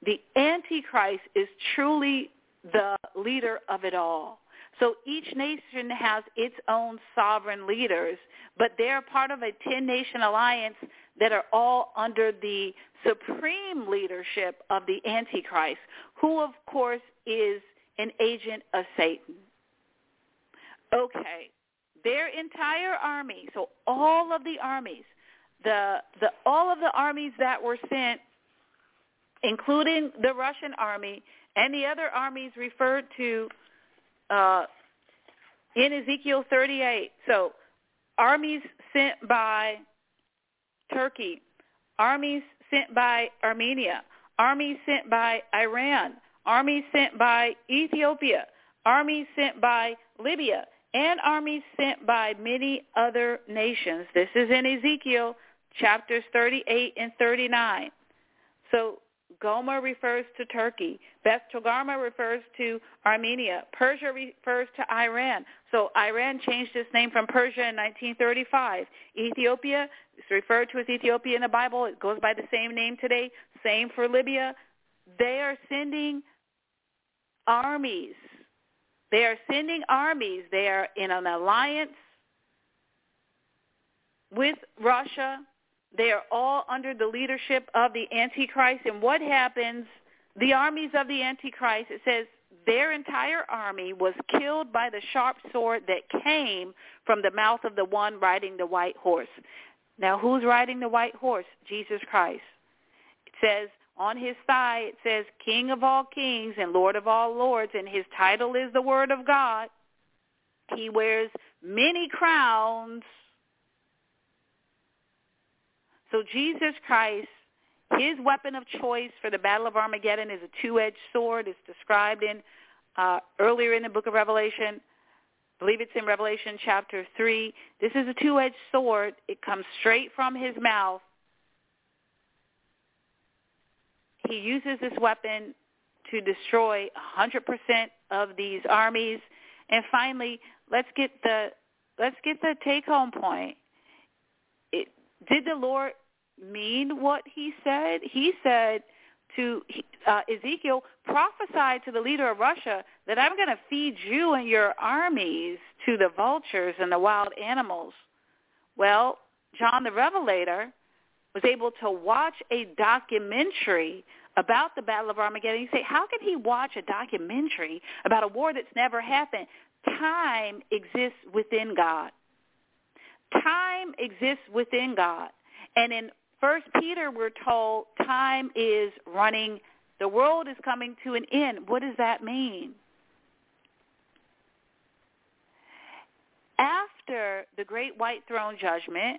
the Antichrist is truly the leader of it all. So each nation has its own sovereign leaders, but they're part of a ten-nation alliance that are all under the supreme leadership of the Antichrist, who, of course, is an agent of Satan. Okay, their entire army, so all of the armies, the the all of the armies that were sent, including the Russian army and the other armies referred to uh, in Ezekiel thirty-eight. So armies sent by Turkey, armies sent by Armenia, armies sent by Iran, armies sent by Ethiopia, armies sent by Libya, and armies sent by many other nations. This is in Ezekiel chapters thirty-eight and thirty-nine. So Gomer refers to Turkey. Beth Togarmah refers to Armenia. Persia refers to Iran. So Iran changed its name from Persia in nineteen thirty-five. Ethiopia is referred to as Ethiopia in the Bible. It goes by the same name today. Same for Libya. They are sending armies. They are sending armies. They are in an alliance with Russia. They are all under the leadership of the Antichrist. And what happens, the armies of the Antichrist, it says their entire army was killed by the sharp sword that came from the mouth of the one riding the white horse. Now, who's riding the white horse? Jesus Christ. It says on his thigh, it says King of all kings and Lord of all lords, and his title is the Word of God. He wears many crowns. So Jesus Christ, his weapon of choice for the Battle of Armageddon is a two-edged sword. It's described in uh, earlier in the book of Revelation. I believe it's in Revelation chapter three. This is a two-edged sword. It comes straight from his mouth. He uses this weapon to destroy one hundred percent of these armies. And finally, let's get the let's get the take-home point. It, did the Lord mean what he said? He said to uh, Ezekiel, prophesy to the leader of Russia that I'm going to feed you and your armies to the vultures and the wild animals. Well, John the Revelator was able to watch a documentary about the Battle of Armageddon. You say, how can he watch a documentary about a war that's never happened? Time exists within God. Time exists within God. And in First Peter, we're told time is running. The world is coming to an end. What does that mean? After the great white throne judgment,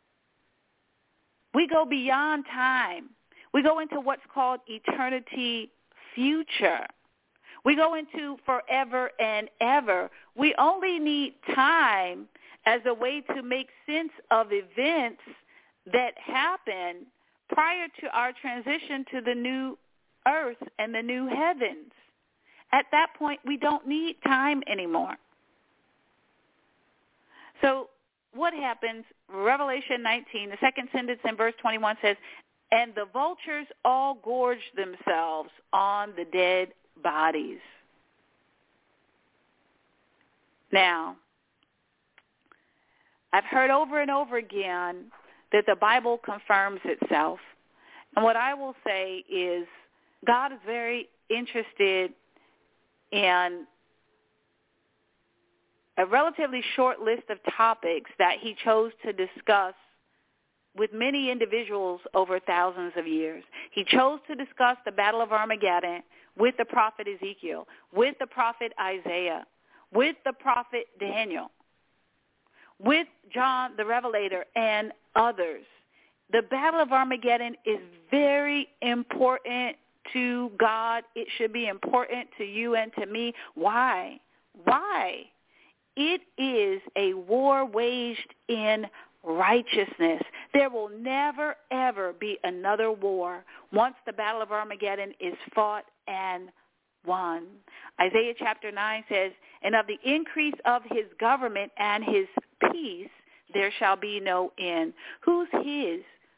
we go beyond time. We go into what's called eternity future. We go into forever and ever. We only need time as a way to make sense of events that happened prior to our transition to the new earth and the new heavens. At that point, we don't need time anymore. So what happens? Revelation nineteen, the second sentence in verse twenty-one says, and the vultures all gorged themselves on the dead bodies. Now, I've heard over and over again that the Bible confirms itself. And what I will say is God is very interested in a relatively short list of topics that he chose to discuss with many individuals over thousands of years. He chose to discuss the Battle of Armageddon with the prophet Ezekiel, with the prophet Isaiah, with the prophet Daniel, with John the Revelator, and others. The Battle of Armageddon is very important to God. It should be important to you and to me. Why? Why? It is a war waged in righteousness. There will never, ever be another war once the Battle of Armageddon is fought and won. Isaiah chapter nine says, and of the increase of his government and his peace there shall be no end. Who's his?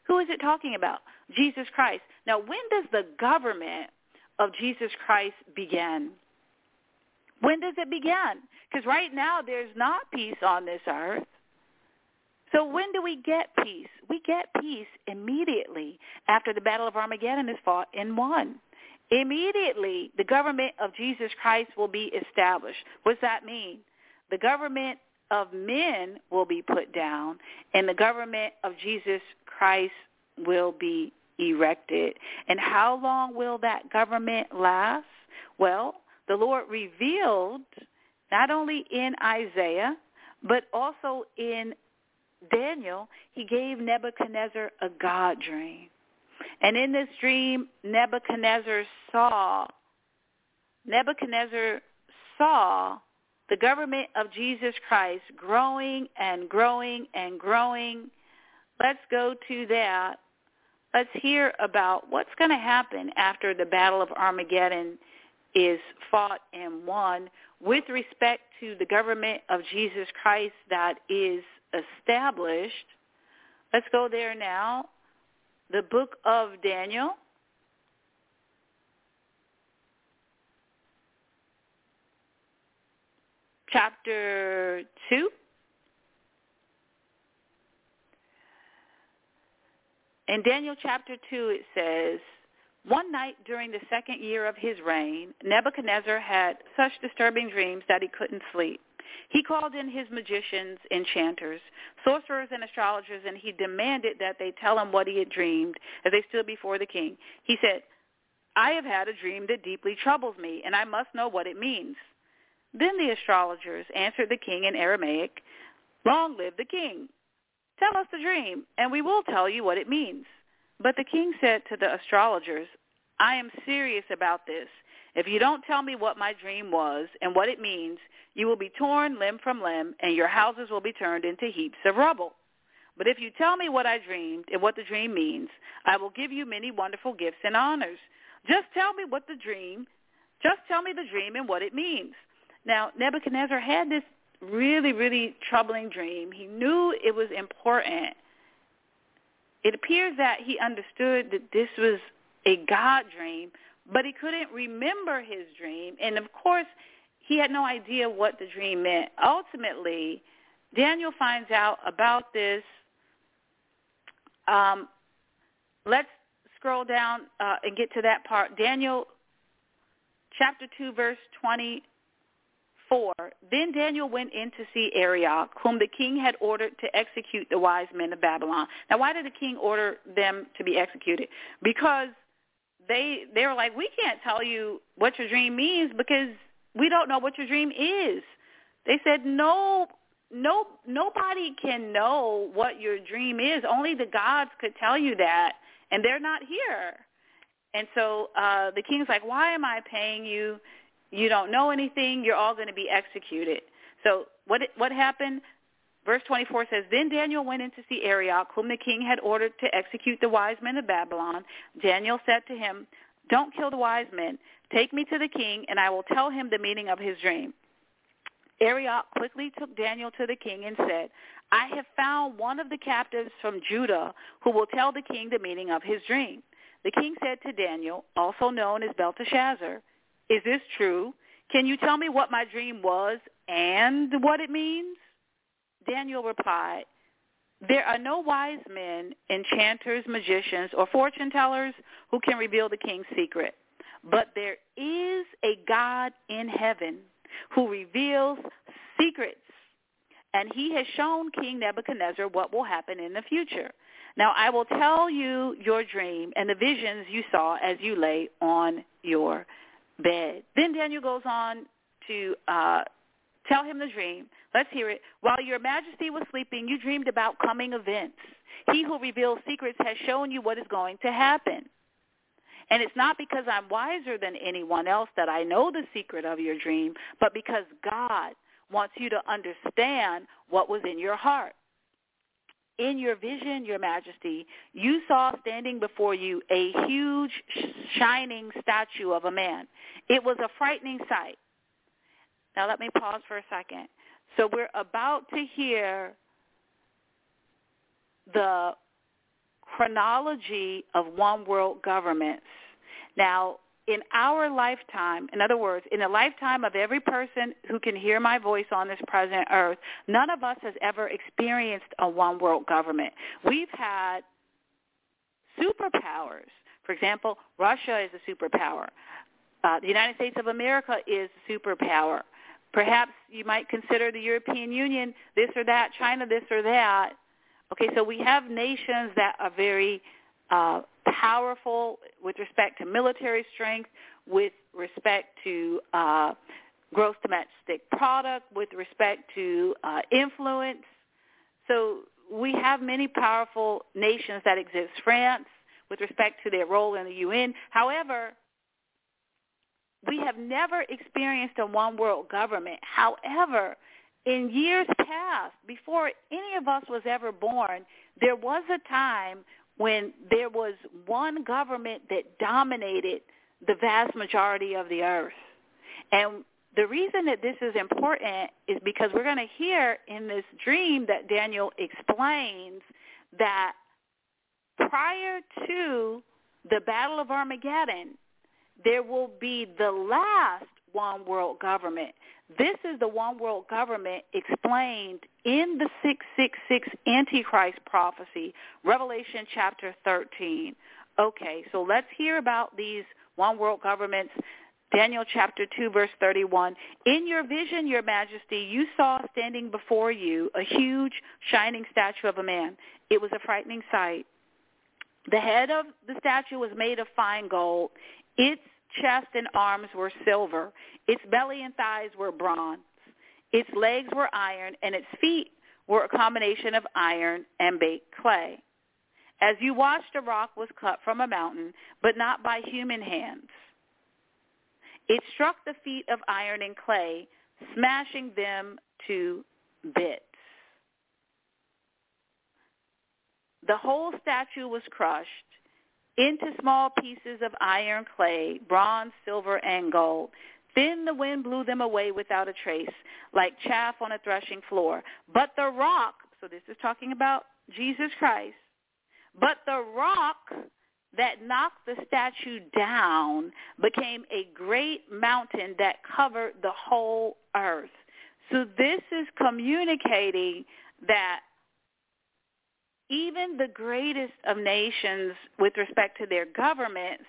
Who is it talking about? Jesus Christ. Now, when does the government of Jesus Christ begin? When does it begin? Because right now there's not peace on this earth. So when do we get peace? We get peace immediately after the Battle of Armageddon is fought and won. Immediately, the government of Jesus Christ will be established. What does that mean? The government of men will be put down, and the government of Jesus Christ will be erected. And how long will that government last? Well, the Lord revealed not only in Isaiah, but also in Daniel, he gave Nebuchadnezzar a God dream. And in this dream, Nebuchadnezzar saw, Nebuchadnezzar saw the government of Jesus Christ growing and growing and growing. Let's go to that. Let's hear about what's going to happen after the Battle of Armageddon is fought and won with respect to the government of Jesus Christ that is established. Let's go there now. The book of Daniel. Chapter two. In Daniel chapter two it says, one night during the second year of his reign, Nebuchadnezzar had such disturbing dreams that he couldn't sleep. He called in his magicians, enchanters, sorcerers, and astrologers, and he demanded that they tell him what he had dreamed as they stood before the king. He said, I have had a dream that deeply troubles me, and I must know what it means. Then the astrologers answered the king in Aramaic, long live the king. Tell us the dream, and we will tell you what it means. But the king said to the astrologers, I am serious about this. If you don't tell me what my dream was and what it means, you will be torn limb from limb, and your houses will be turned into heaps of rubble. But if you tell me what I dreamed and what the dream means, I will give you many wonderful gifts and honors. Just tell me what the dream, just tell me the dream and what it means. Now, Nebuchadnezzar had this really, really troubling dream. He knew it was important. It appears that he understood that this was a God dream, but he couldn't remember his dream. And, of course, he had no idea what the dream meant. Ultimately, Daniel finds out about this. Um, let's scroll down uh, and get to that part. Daniel chapter two, verse twenty-four. Then Daniel went in to see Arioch, whom the king had ordered to execute the wise men of Babylon. Now, why did the king order them to be executed? Because they they were like, we can't tell you what your dream means because we don't know what your dream is. They said, no, no, nobody can know what your dream is. Only the gods could tell you that, and they're not here. And so uh, the king's like, why am I paying you? You don't know anything. You're all going to be executed. So what what happened? Verse twenty-four says, Then Daniel went in to see Arioch, whom the king had ordered to execute the wise men of Babylon. Daniel said to him, don't kill the wise men. Take me to the king, and I will tell him the meaning of his dream. Arioch quickly took Daniel to the king and said, I have found one of the captives from Judah who will tell the king the meaning of his dream. The king said to Daniel, also known as Belteshazzar, is this true? Can you tell me what my dream was and what it means? Daniel replied, there are no wise men, enchanters, magicians, or fortune tellers who can reveal the king's secret. But there is a God in heaven who reveals secrets, and he has shown King Nebuchadnezzar what will happen in the future. Now I will tell you your dream and the visions you saw as you lay on your bed. Then Daniel goes on to uh, tell him the dream. Let's hear it. While your majesty was sleeping, you dreamed about coming events. He who reveals secrets has shown you what is going to happen. And it's not because I'm wiser than anyone else that I know the secret of your dream, but because God wants you to understand what was in your heart. In your vision, your majesty, you saw standing before you a huge, shining statue of a man. It was a frightening sight. Now let me pause for a second. So we're about to hear the chronology of one world governments. Now, in our lifetime, in other words, in the lifetime of every person who can hear my voice on this present earth, none of us has ever experienced a one world government. We've had superpowers. For example, Russia is a superpower. Uh, the United States of America is a superpower. Perhaps you might consider the European Union this or that, China this or that. Okay, so we have nations that are very uh, powerful with respect to military strength, with respect to uh, gross domestic product, with respect to uh, influence. So we have many powerful nations that exist. France, with respect to their role in the U N. However, we have never experienced a one-world government. However, in years past, before any of us was ever born, there was a time when there was one government that dominated the vast majority of the earth. And the reason that this is important is because we're going to hear in this dream that Daniel explains that prior to the Battle of Armageddon, there will be the last one world government. This is the one world government explained in the six six six Antichrist prophecy, Revelation chapter thirteen. Okay, so let's hear about these one world governments. Daniel chapter two, verse thirty-one. In your vision, your majesty, you saw standing before you a huge shining statue of a man. It was a frightening sight. The head of the statue was made of fine gold. Its chest and arms were silver. Its belly and thighs were bronze. Its legs were iron, and its feet were a combination of iron and baked clay. As you watched, a rock was cut from a mountain, but not by human hands. It struck the feet of iron and clay, smashing them to bits. The whole statue was crushed into small pieces of iron, clay, bronze, silver, and gold. Then the wind blew them away without a trace, like chaff on a threshing floor. But the rock, so this is talking about Jesus Christ, but the rock that knocked the statue down became a great mountain that covered the whole earth. So this is communicating that even the greatest of nations, with respect to their governments,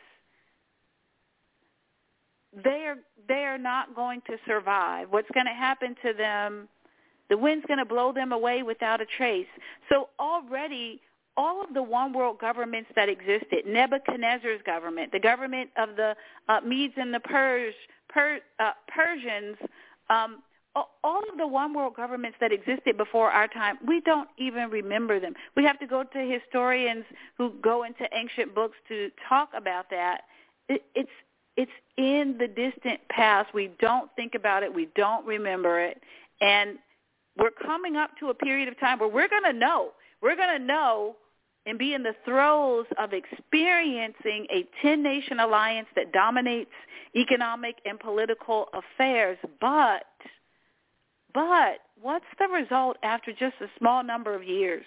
they are, they are not going to survive. What's going to happen to them, the wind's going to blow them away without a trace. So already all of the one world governments that existed, Nebuchadnezzar's government, the government of the uh, Medes and the Pers, per, uh, Persians, um, all of the one world governments that existed before our time, we don't even remember them. We have to go to historians who go into ancient books to talk about that. It, it's it's in the distant past. We don't think about it. We don't remember it. And we're coming up to a period of time where we're going to know. We're going to know and be in the throes of experiencing a ten-nation alliance that dominates economic and political affairs. But But what's the result after just a small number of years?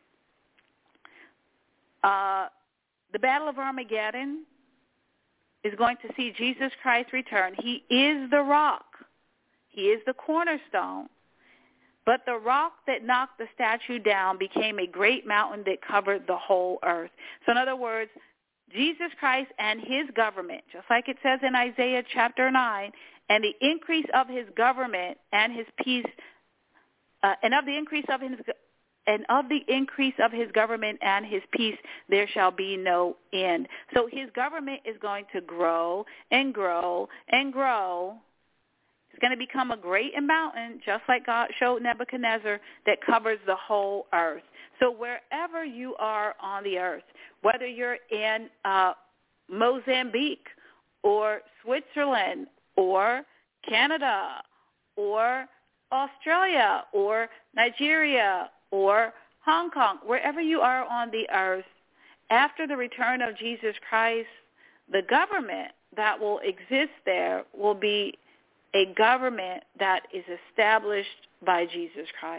Uh, the Battle of Armageddon is going to see Jesus Christ return. He is the rock. He is the cornerstone. But the rock that knocked the statue down became a great mountain that covered the whole earth. So in other words, Jesus Christ and his government, just like it says in Isaiah chapter nine, and the increase of his government and his peace, uh, and of the increase of his and of the increase of his government and his peace, there shall be no end. So his government is going to grow and grow and grow. It's going to become a great mountain, just like God showed Nebuchadnezzar, that covers the whole earth. So wherever you are on the earth, whether you're in uh, Mozambique or Switzerland or Canada or Australia or Nigeria or Hong Kong, wherever you are on the earth, after the return of Jesus Christ, the government that will exist there will be a government that is established by Jesus Christ.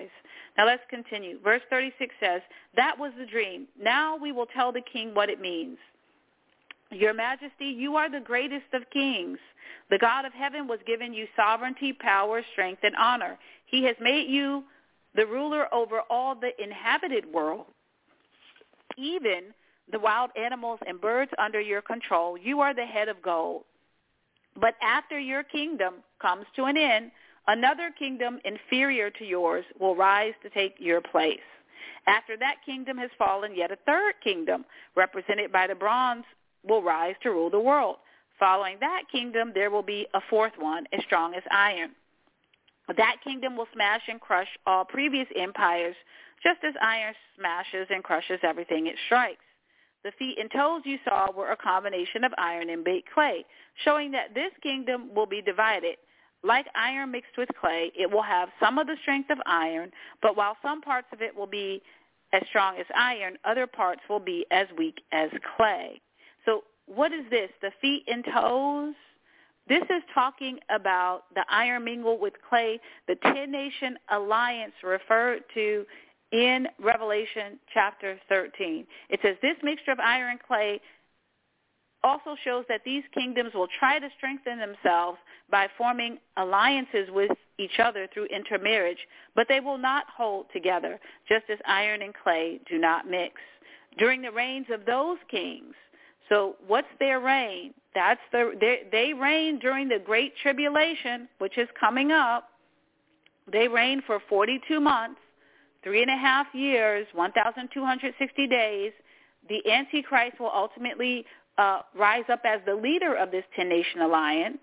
Now let's continue. Verse thirty-six says, that was the dream. Now we will tell the king what it means. Your Majesty, you are the greatest of kings. The God of heaven was given you sovereignty, power, strength, and honor. He has made you the ruler over all the inhabited world, even the wild animals and birds under your control. You are the head of gold. But after your kingdom comes to an end, another kingdom inferior to yours will rise to take your place. After that kingdom has fallen, yet a third kingdom, represented by the bronze, will rise to rule the world. Following that kingdom, there will be a fourth one, as strong as iron. That kingdom will smash and crush all previous empires, just as iron smashes and crushes everything it strikes. The feet and toes you saw were a combination of iron and baked clay, showing that this kingdom will be divided. Like iron mixed with clay, it will have some of the strength of iron, but while some parts of it will be as strong as iron, other parts will be as weak as clay. So what is this? The feet and toes? This is talking about the iron mingled with clay, the ten-nation alliance referred to in Revelation chapter thirteen. It says this mixture of iron and clay also shows that these kingdoms will try to strengthen themselves by forming alliances with each other through intermarriage, but they will not hold together, just as iron and clay do not mix. During the reigns of those kings, so what's their reign? That's the they, they reign during the Great Tribulation, which is coming up. They reign for forty-two months, three and a half years, one thousand two hundred sixty days. The Antichrist will ultimately uh, rise up as the leader of this ten-nation alliance.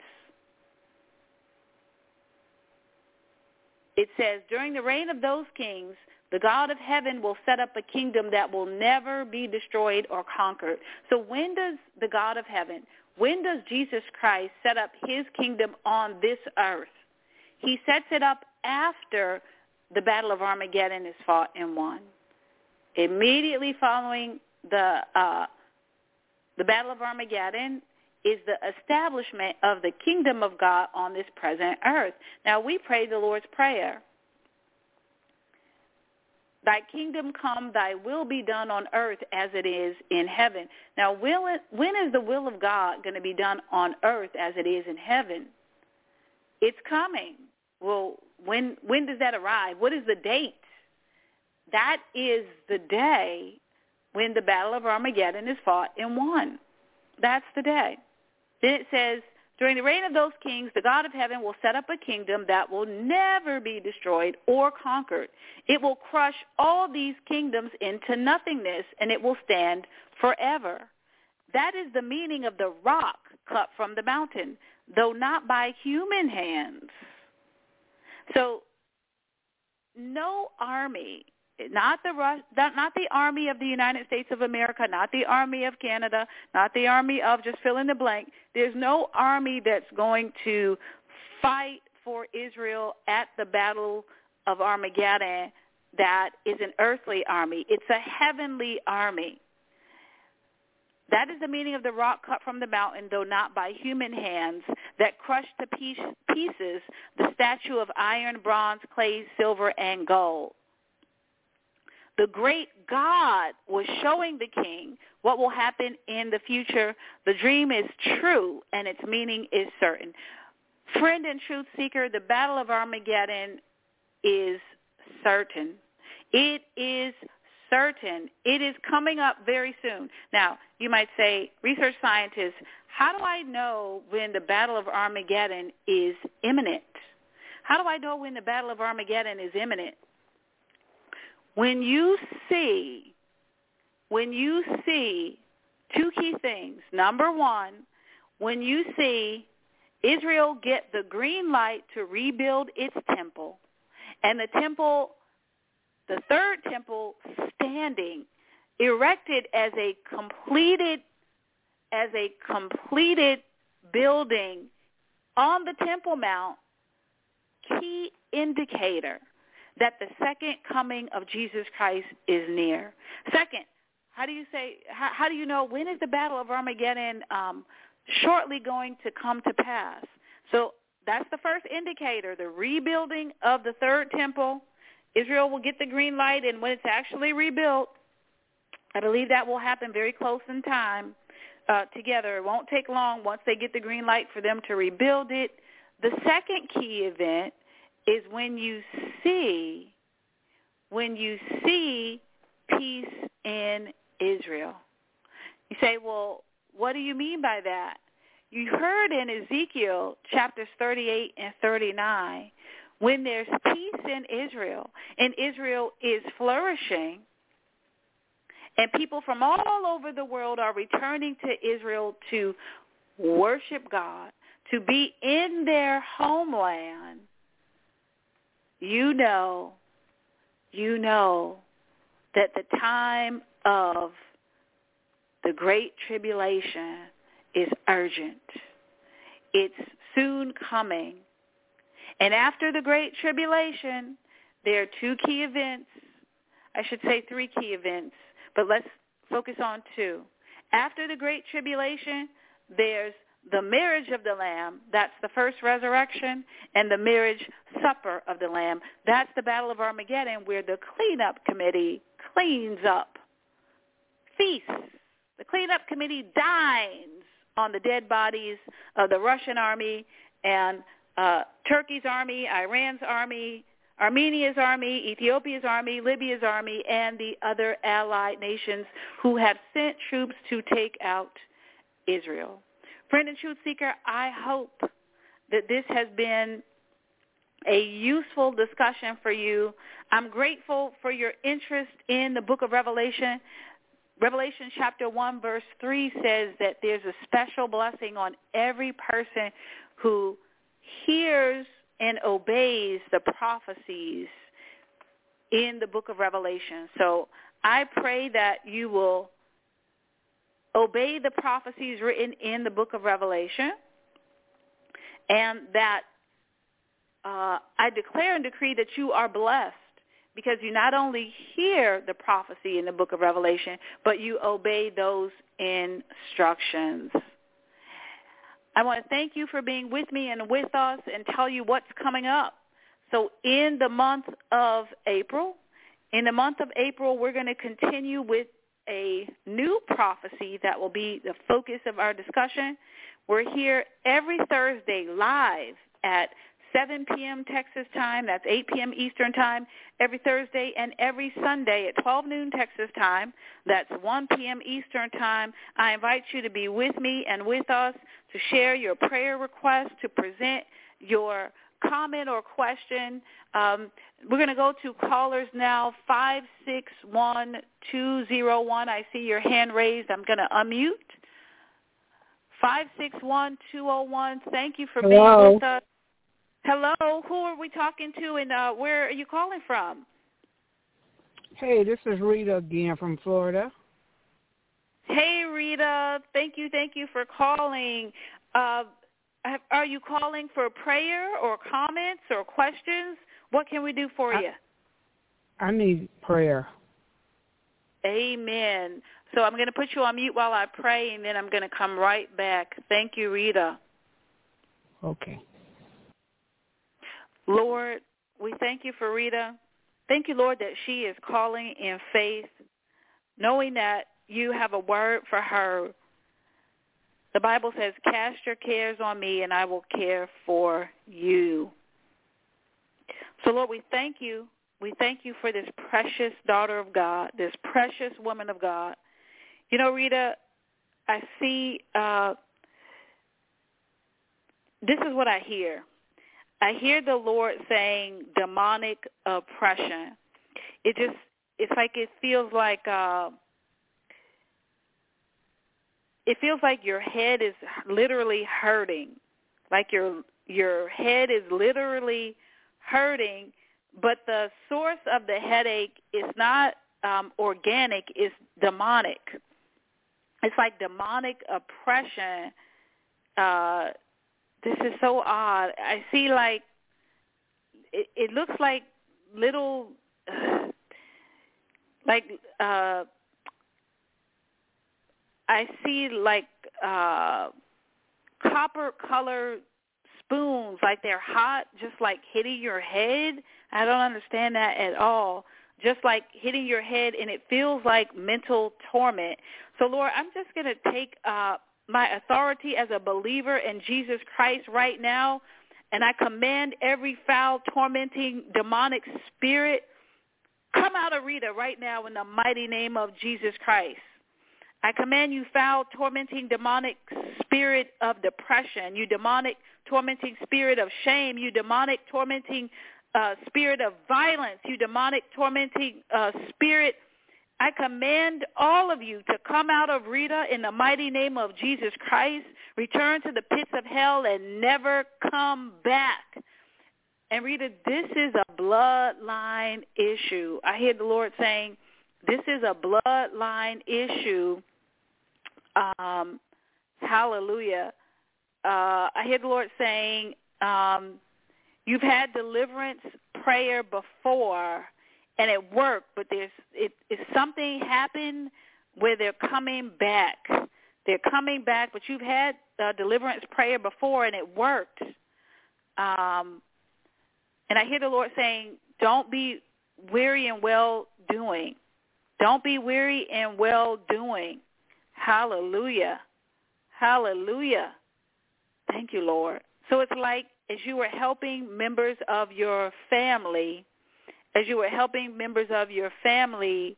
It says, during the reign of those kings, the God of heaven will set up a kingdom that will never be destroyed or conquered. So when does the God of heaven, when does Jesus Christ set up his kingdom on this earth? He sets it up after the Battle of Armageddon is fought and won. Immediately following the uh, the Battle of Armageddon is the establishment of the kingdom of God on this present earth. Now, we pray the Lord's Prayer. Thy kingdom come, thy will be done on earth as it is in heaven. Now, will it, when is the will of God going to be done on earth as it is in heaven? It's coming. Well, when when does that arrive? What is the date? That is the day when the Battle of Armageddon is fought and won. That's the day. Then it says, during the reign of those kings, the God of heaven will set up a kingdom that will never be destroyed or conquered. It will crush all these kingdoms into nothingness, and it will stand forever. That is the meaning of the rock cut from the mountain, though not by human hands. So no army, not the not the army of the United States of America, not the army of Canada, not the army of just fill in the blank. There's no army that's going to fight for Israel at the Battle of Armageddon that is an earthly army. It's a heavenly army. That is the meaning of the rock cut from the mountain, though not by human hands, that crushed to pieces the statue of iron, bronze, clay, silver, and gold. The great God was showing the king what will happen in the future. The dream is true, and its meaning is certain. Friend and truth seeker, the Battle of Armageddon is certain. It is certain. It is coming up very soon. Now, you might say, research scientists, how do I know when the Battle of Armageddon is imminent? How do I know when the Battle of Armageddon is imminent? When you see, when you see two key things. Number one, when you see Israel get the green light to rebuild its temple, and the temple, the third temple, standing, erected as a completed, as a completed building on the Temple Mount, key indicator that the second coming of Jesus Christ is near. Second, how do you say? How, how do you know when is the Battle of Armageddon um, shortly going to come to pass? So that's the first indicator. The rebuilding of the third temple Israel will get the green light, and when it's actually rebuilt, I believe that will happen very close in time uh, together. It won't take long once they get the green light for them to rebuild it. The second key event is when you see, when you see peace in Israel. You say, well, what do you mean by that? You heard in Ezekiel chapters thirty-eight and thirty-nine, when there's peace in Israel, and Israel is flourishing, and people from all over the world are returning to Israel to worship God, to be in their homeland, you know, you know that the time of the Great Tribulation is urgent. It's soon coming. And after the Great Tribulation, there are two key events. I should say three key events, but let's focus on two. After the Great Tribulation, there's the marriage of the Lamb. That's the first resurrection, and the marriage supper of the Lamb. That's the Battle of Armageddon, where the cleanup committee cleans up, feasts. The cleanup committee dines on the dead bodies of the Russian army and uh, Turkey's army, Iran's army, Armenia's army, Ethiopia's army, Libya's army, and the other allied nations who have sent troops to take out Israel. Friend and truth seeker, I hope that this has been a useful discussion for you. I'm grateful for your interest in the book of Revelation. Revelation chapter one, verse three says that there's a special blessing on every person who hears and obeys the prophecies in the book of Revelation. So I pray that you will obey the prophecies written in the book of Revelation, and that uh, I declare and decree that you are blessed, because you not only hear the prophecy in the book of Revelation, but you obey those instructions. I want to thank you for being with me and with us and tell you what's coming up. So in the month of April, in the month of April, we're going to continue with a new prophecy that will be the focus of our discussion. We're here every Thursday live at seven p.m. Texas time. That's eight p.m. Eastern time every Thursday, and every Sunday at twelve noon Texas time. That's one p.m. Eastern time. I invite you to be with me and with us to share your prayer requests, to present your comment or question. Um, we're going to go to callers now, five six one, two zero one. I see your hand raised. I'm going to unmute. five six one, two zero one. Thank you for Hello. being with us. Hello, who are we talking to, and uh, where are you calling from? Hey, this is Rita again from Florida. Hey, Rita. Thank you, thank you for calling. Uh, are you calling for prayer or comments or questions? What can we do for I, you? I need prayer. Amen. So I'm going to put you on mute while I pray, and then I'm going to come right back. Thank you, Rita. Okay. Lord, we thank you for Rita. Thank you, Lord, that she is calling in faith, knowing that you have a word for her. The Bible says, cast your cares on me, and I will care for you. So, Lord, we thank you. We thank you for this precious daughter of God, this precious woman of God. You know, Rita, I see, uh, this is what I hear. I hear the Lord saying demonic oppression. It just, it's like it feels like, uh, it feels like your head is literally hurting, like your your head is literally hurting, but the source of the headache is not um, organic, it's demonic. It's like demonic oppression. Uh, this is so odd. I see like, it, it looks like little, uh, like, uh, I see like uh, copper-colored spoons, like they're hot, just like hitting your head. I don't understand that at all. Just like hitting your head, and it feels like mental torment. So, Lord, I'm just going to take uh, my authority as a believer in Jesus Christ right now, and I command every foul, tormenting, demonic spirit, come out of Rita right now in the mighty name of Jesus Christ. I command you, foul, tormenting, demonic spirit of depression, you demonic, tormenting spirit of shame, you demonic, tormenting uh, spirit of violence, you demonic, tormenting uh, spirit. I command all of you to come out of Rita in the mighty name of Jesus Christ, return to the pits of hell, and never come back. And Rita, this is a bloodline issue. I hear the Lord saying, this is a bloodline issue. Um, hallelujah. Uh, I hear the Lord saying, um, you've had deliverance prayer before, and it worked, but there's it, it's something happened where they're coming back. They're coming back, but you've had uh, deliverance prayer before, and it worked. Um, and I hear the Lord saying, don't be weary in well-doing. Don't be weary in well-doing. Hallelujah. Hallelujah. Thank you, Lord. So it's like as you were helping members of your family, as you were helping members of your family,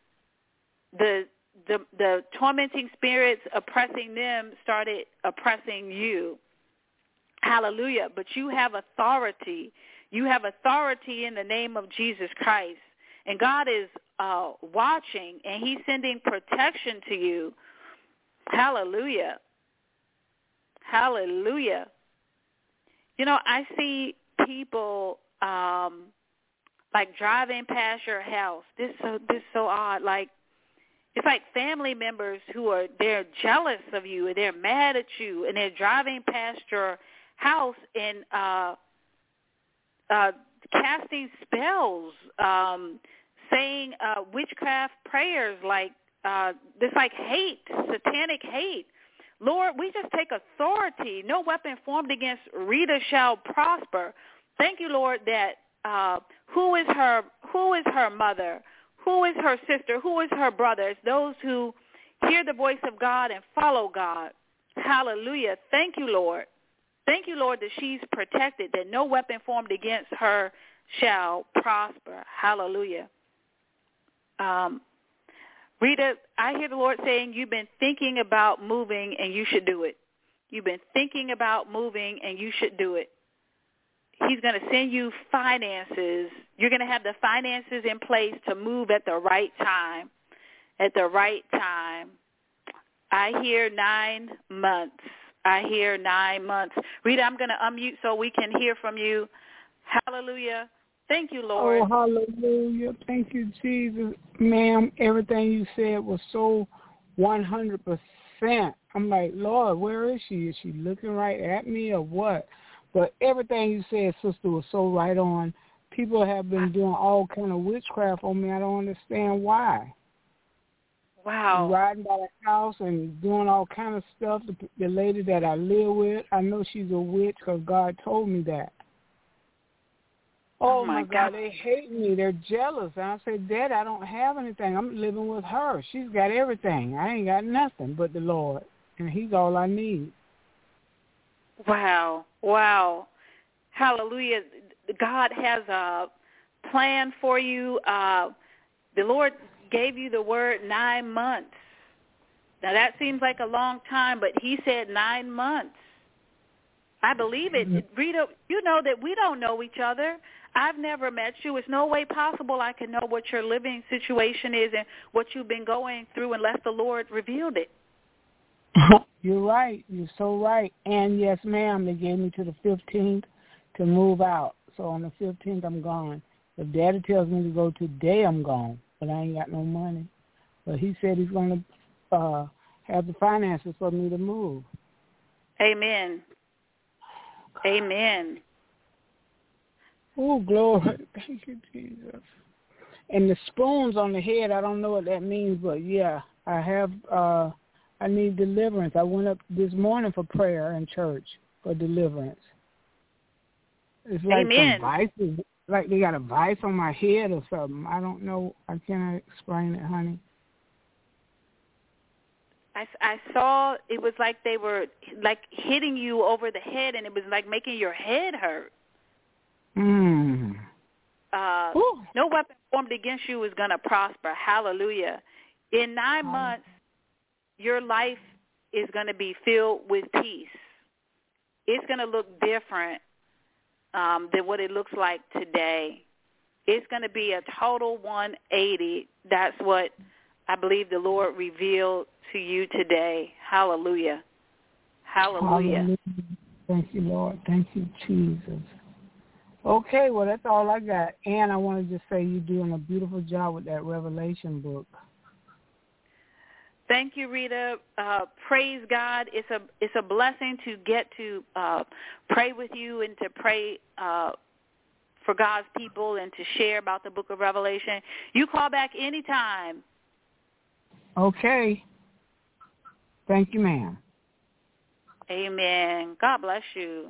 the the the tormenting spirits oppressing them started oppressing you. Hallelujah. But you have authority. You have authority in the name of Jesus Christ. And God is uh, watching, and he's sending protection to you. Hallelujah. Hallelujah. You know, I see people um, like driving past your house. This is so this is so odd. Like it's like family members who are they're jealous of you and they're mad at you, and they're driving past your house and uh, uh, casting spells, um, saying uh, witchcraft prayers, like uh, this, like hate, satanic hate. Lord, we just take authority. No weapon formed against Rita shall prosper. Thank you, Lord, that uh, who is her who is her mother, who is her sister, who is her brother? It's those who hear the voice of God and follow God. Hallelujah. Thank you, Lord. Thank you, Lord, that she's protected, that no weapon formed against her shall prosper. Hallelujah. Um, Rita, I hear the Lord saying you've been thinking about moving and you should do it. You've been thinking about moving and you should do it. He's going to send you finances. You're going to have the finances in place to move at the right time, at the right time. I hear nine months. I hear nine months. Rita, I'm going to unmute so we can hear from you. Hallelujah. Thank you, Lord. Oh, hallelujah. Thank you, Jesus. Ma'am, everything you said was so one hundred percent. I'm like, Lord, where is she? Is she looking right at me or what? But everything you said, sister, was so right on. People have been doing all kind of witchcraft on me. I don't understand why. Wow. Riding by the house and doing all kind of stuff. The, the lady that I live with, I know she's a witch because God told me that. Oh, oh my God. God, they hate me. They're jealous. And I said, Dad, I don't have anything. I'm living with her. She's got everything. I ain't got nothing but the Lord, and he's all I need. Wow. Wow. Hallelujah. God has a plan for you. Uh, the Lord gave you the word nine months. Now, that seems like a long time, but he said nine months. I believe it. Rita, you know that we don't know each other. I've never met you. It's no way possible I can know what your living situation is and what you've been going through unless the Lord revealed it. You're right. You're so right. And yes, ma'am, they gave me to the fifteenth to move out. So on the fifteenth, I'm gone. If Daddy tells me to go today, I'm gone. But I ain't got no money. But he said he's going to uh, have the finances for me to move. Amen. Amen. Oh, glory. Thank you, Jesus. And the spoons on the head, I don't know what that means, but yeah, I have, uh, I need deliverance. I went up this morning for prayer in church for deliverance. It's like Amen. some vices, like they got a vice on my head or something. I don't know. I cannot explain it, honey. I, I saw it was like they were like hitting you over the head, and it was like making your head hurt. Mm. Uh, no weapon formed against you is going to prosper. Hallelujah. In nine months, your life is going to be filled with peace. It's going to look different um, than what it looks like today. It's going to be a total one eighty. That's what I believe the Lord revealed to you today. Hallelujah. Hallelujah. Hallelujah. Thank you, Lord. Thank you, Jesus. Okay, well, that's all I got. And I want to just say you're doing a beautiful job with that Revelation book. Thank you, Rita. Uh, praise God. It's a it's a blessing to get to uh, pray with you and to pray uh, for God's people and to share about the book of Revelation. You call back anytime. Okay. Thank you, ma'am. Amen. God bless you.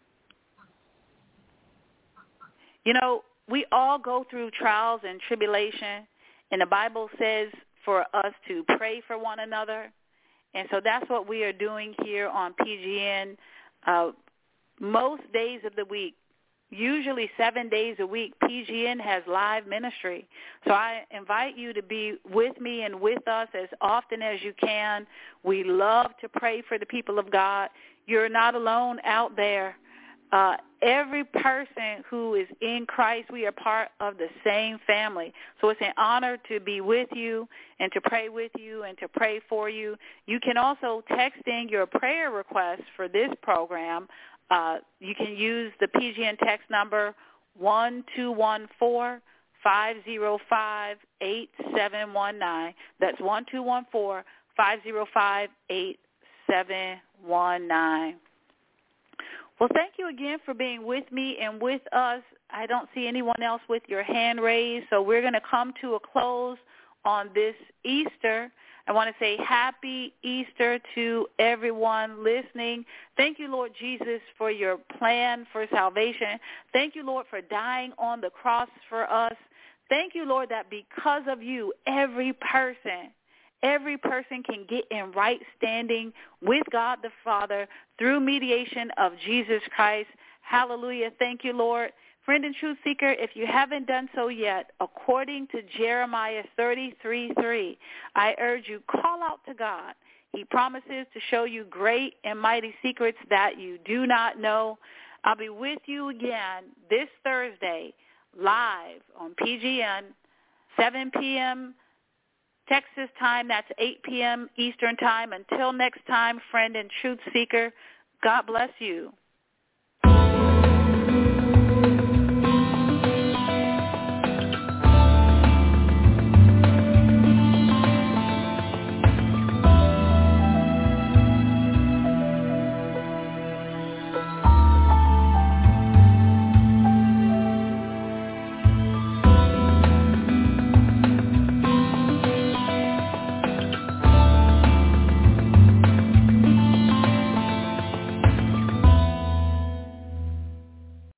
You know, we all go through trials and tribulation, and the Bible says for us to pray for one another. And so that's what we are doing here on P G N uh, most days of the week. Usually seven days a week, P G N has live ministry. So I invite you to be with me and with us as often as you can. We love to pray for the people of God. You're not alone out there. Uh, every person who is in Christ, we are part of the same family. So it's an honor to be with you and to pray with you and to pray for you. You can also text in your prayer requests for this program. Uh, you can use the P G N text number one two one four, five zero five, eight seven one nine. That's one two one four, five zero five, eight seven one nine. Well, thank you again for being with me and with us. I don't see anyone else with your hand raised, so we're going to come to a close on this Easter. I want to say happy Easter to everyone listening. Thank you, Lord Jesus, for your plan for salvation. Thank you, Lord, for dying on the cross for us. Thank you, Lord, that because of you, every person, every person can get in right standing with God the Father through mediation of Jesus Christ. Hallelujah. Thank you, Lord. Friend and truth seeker, if you haven't done so yet, according to Jeremiah thirty-three three, I urge you, call out to God. He promises to show you great and mighty secrets that you do not know. I'll be with you again this Thursday, live on P G N, seven p.m. Texas time. That's eight p.m. Eastern time. Until next time, friend and truth seeker, God bless you.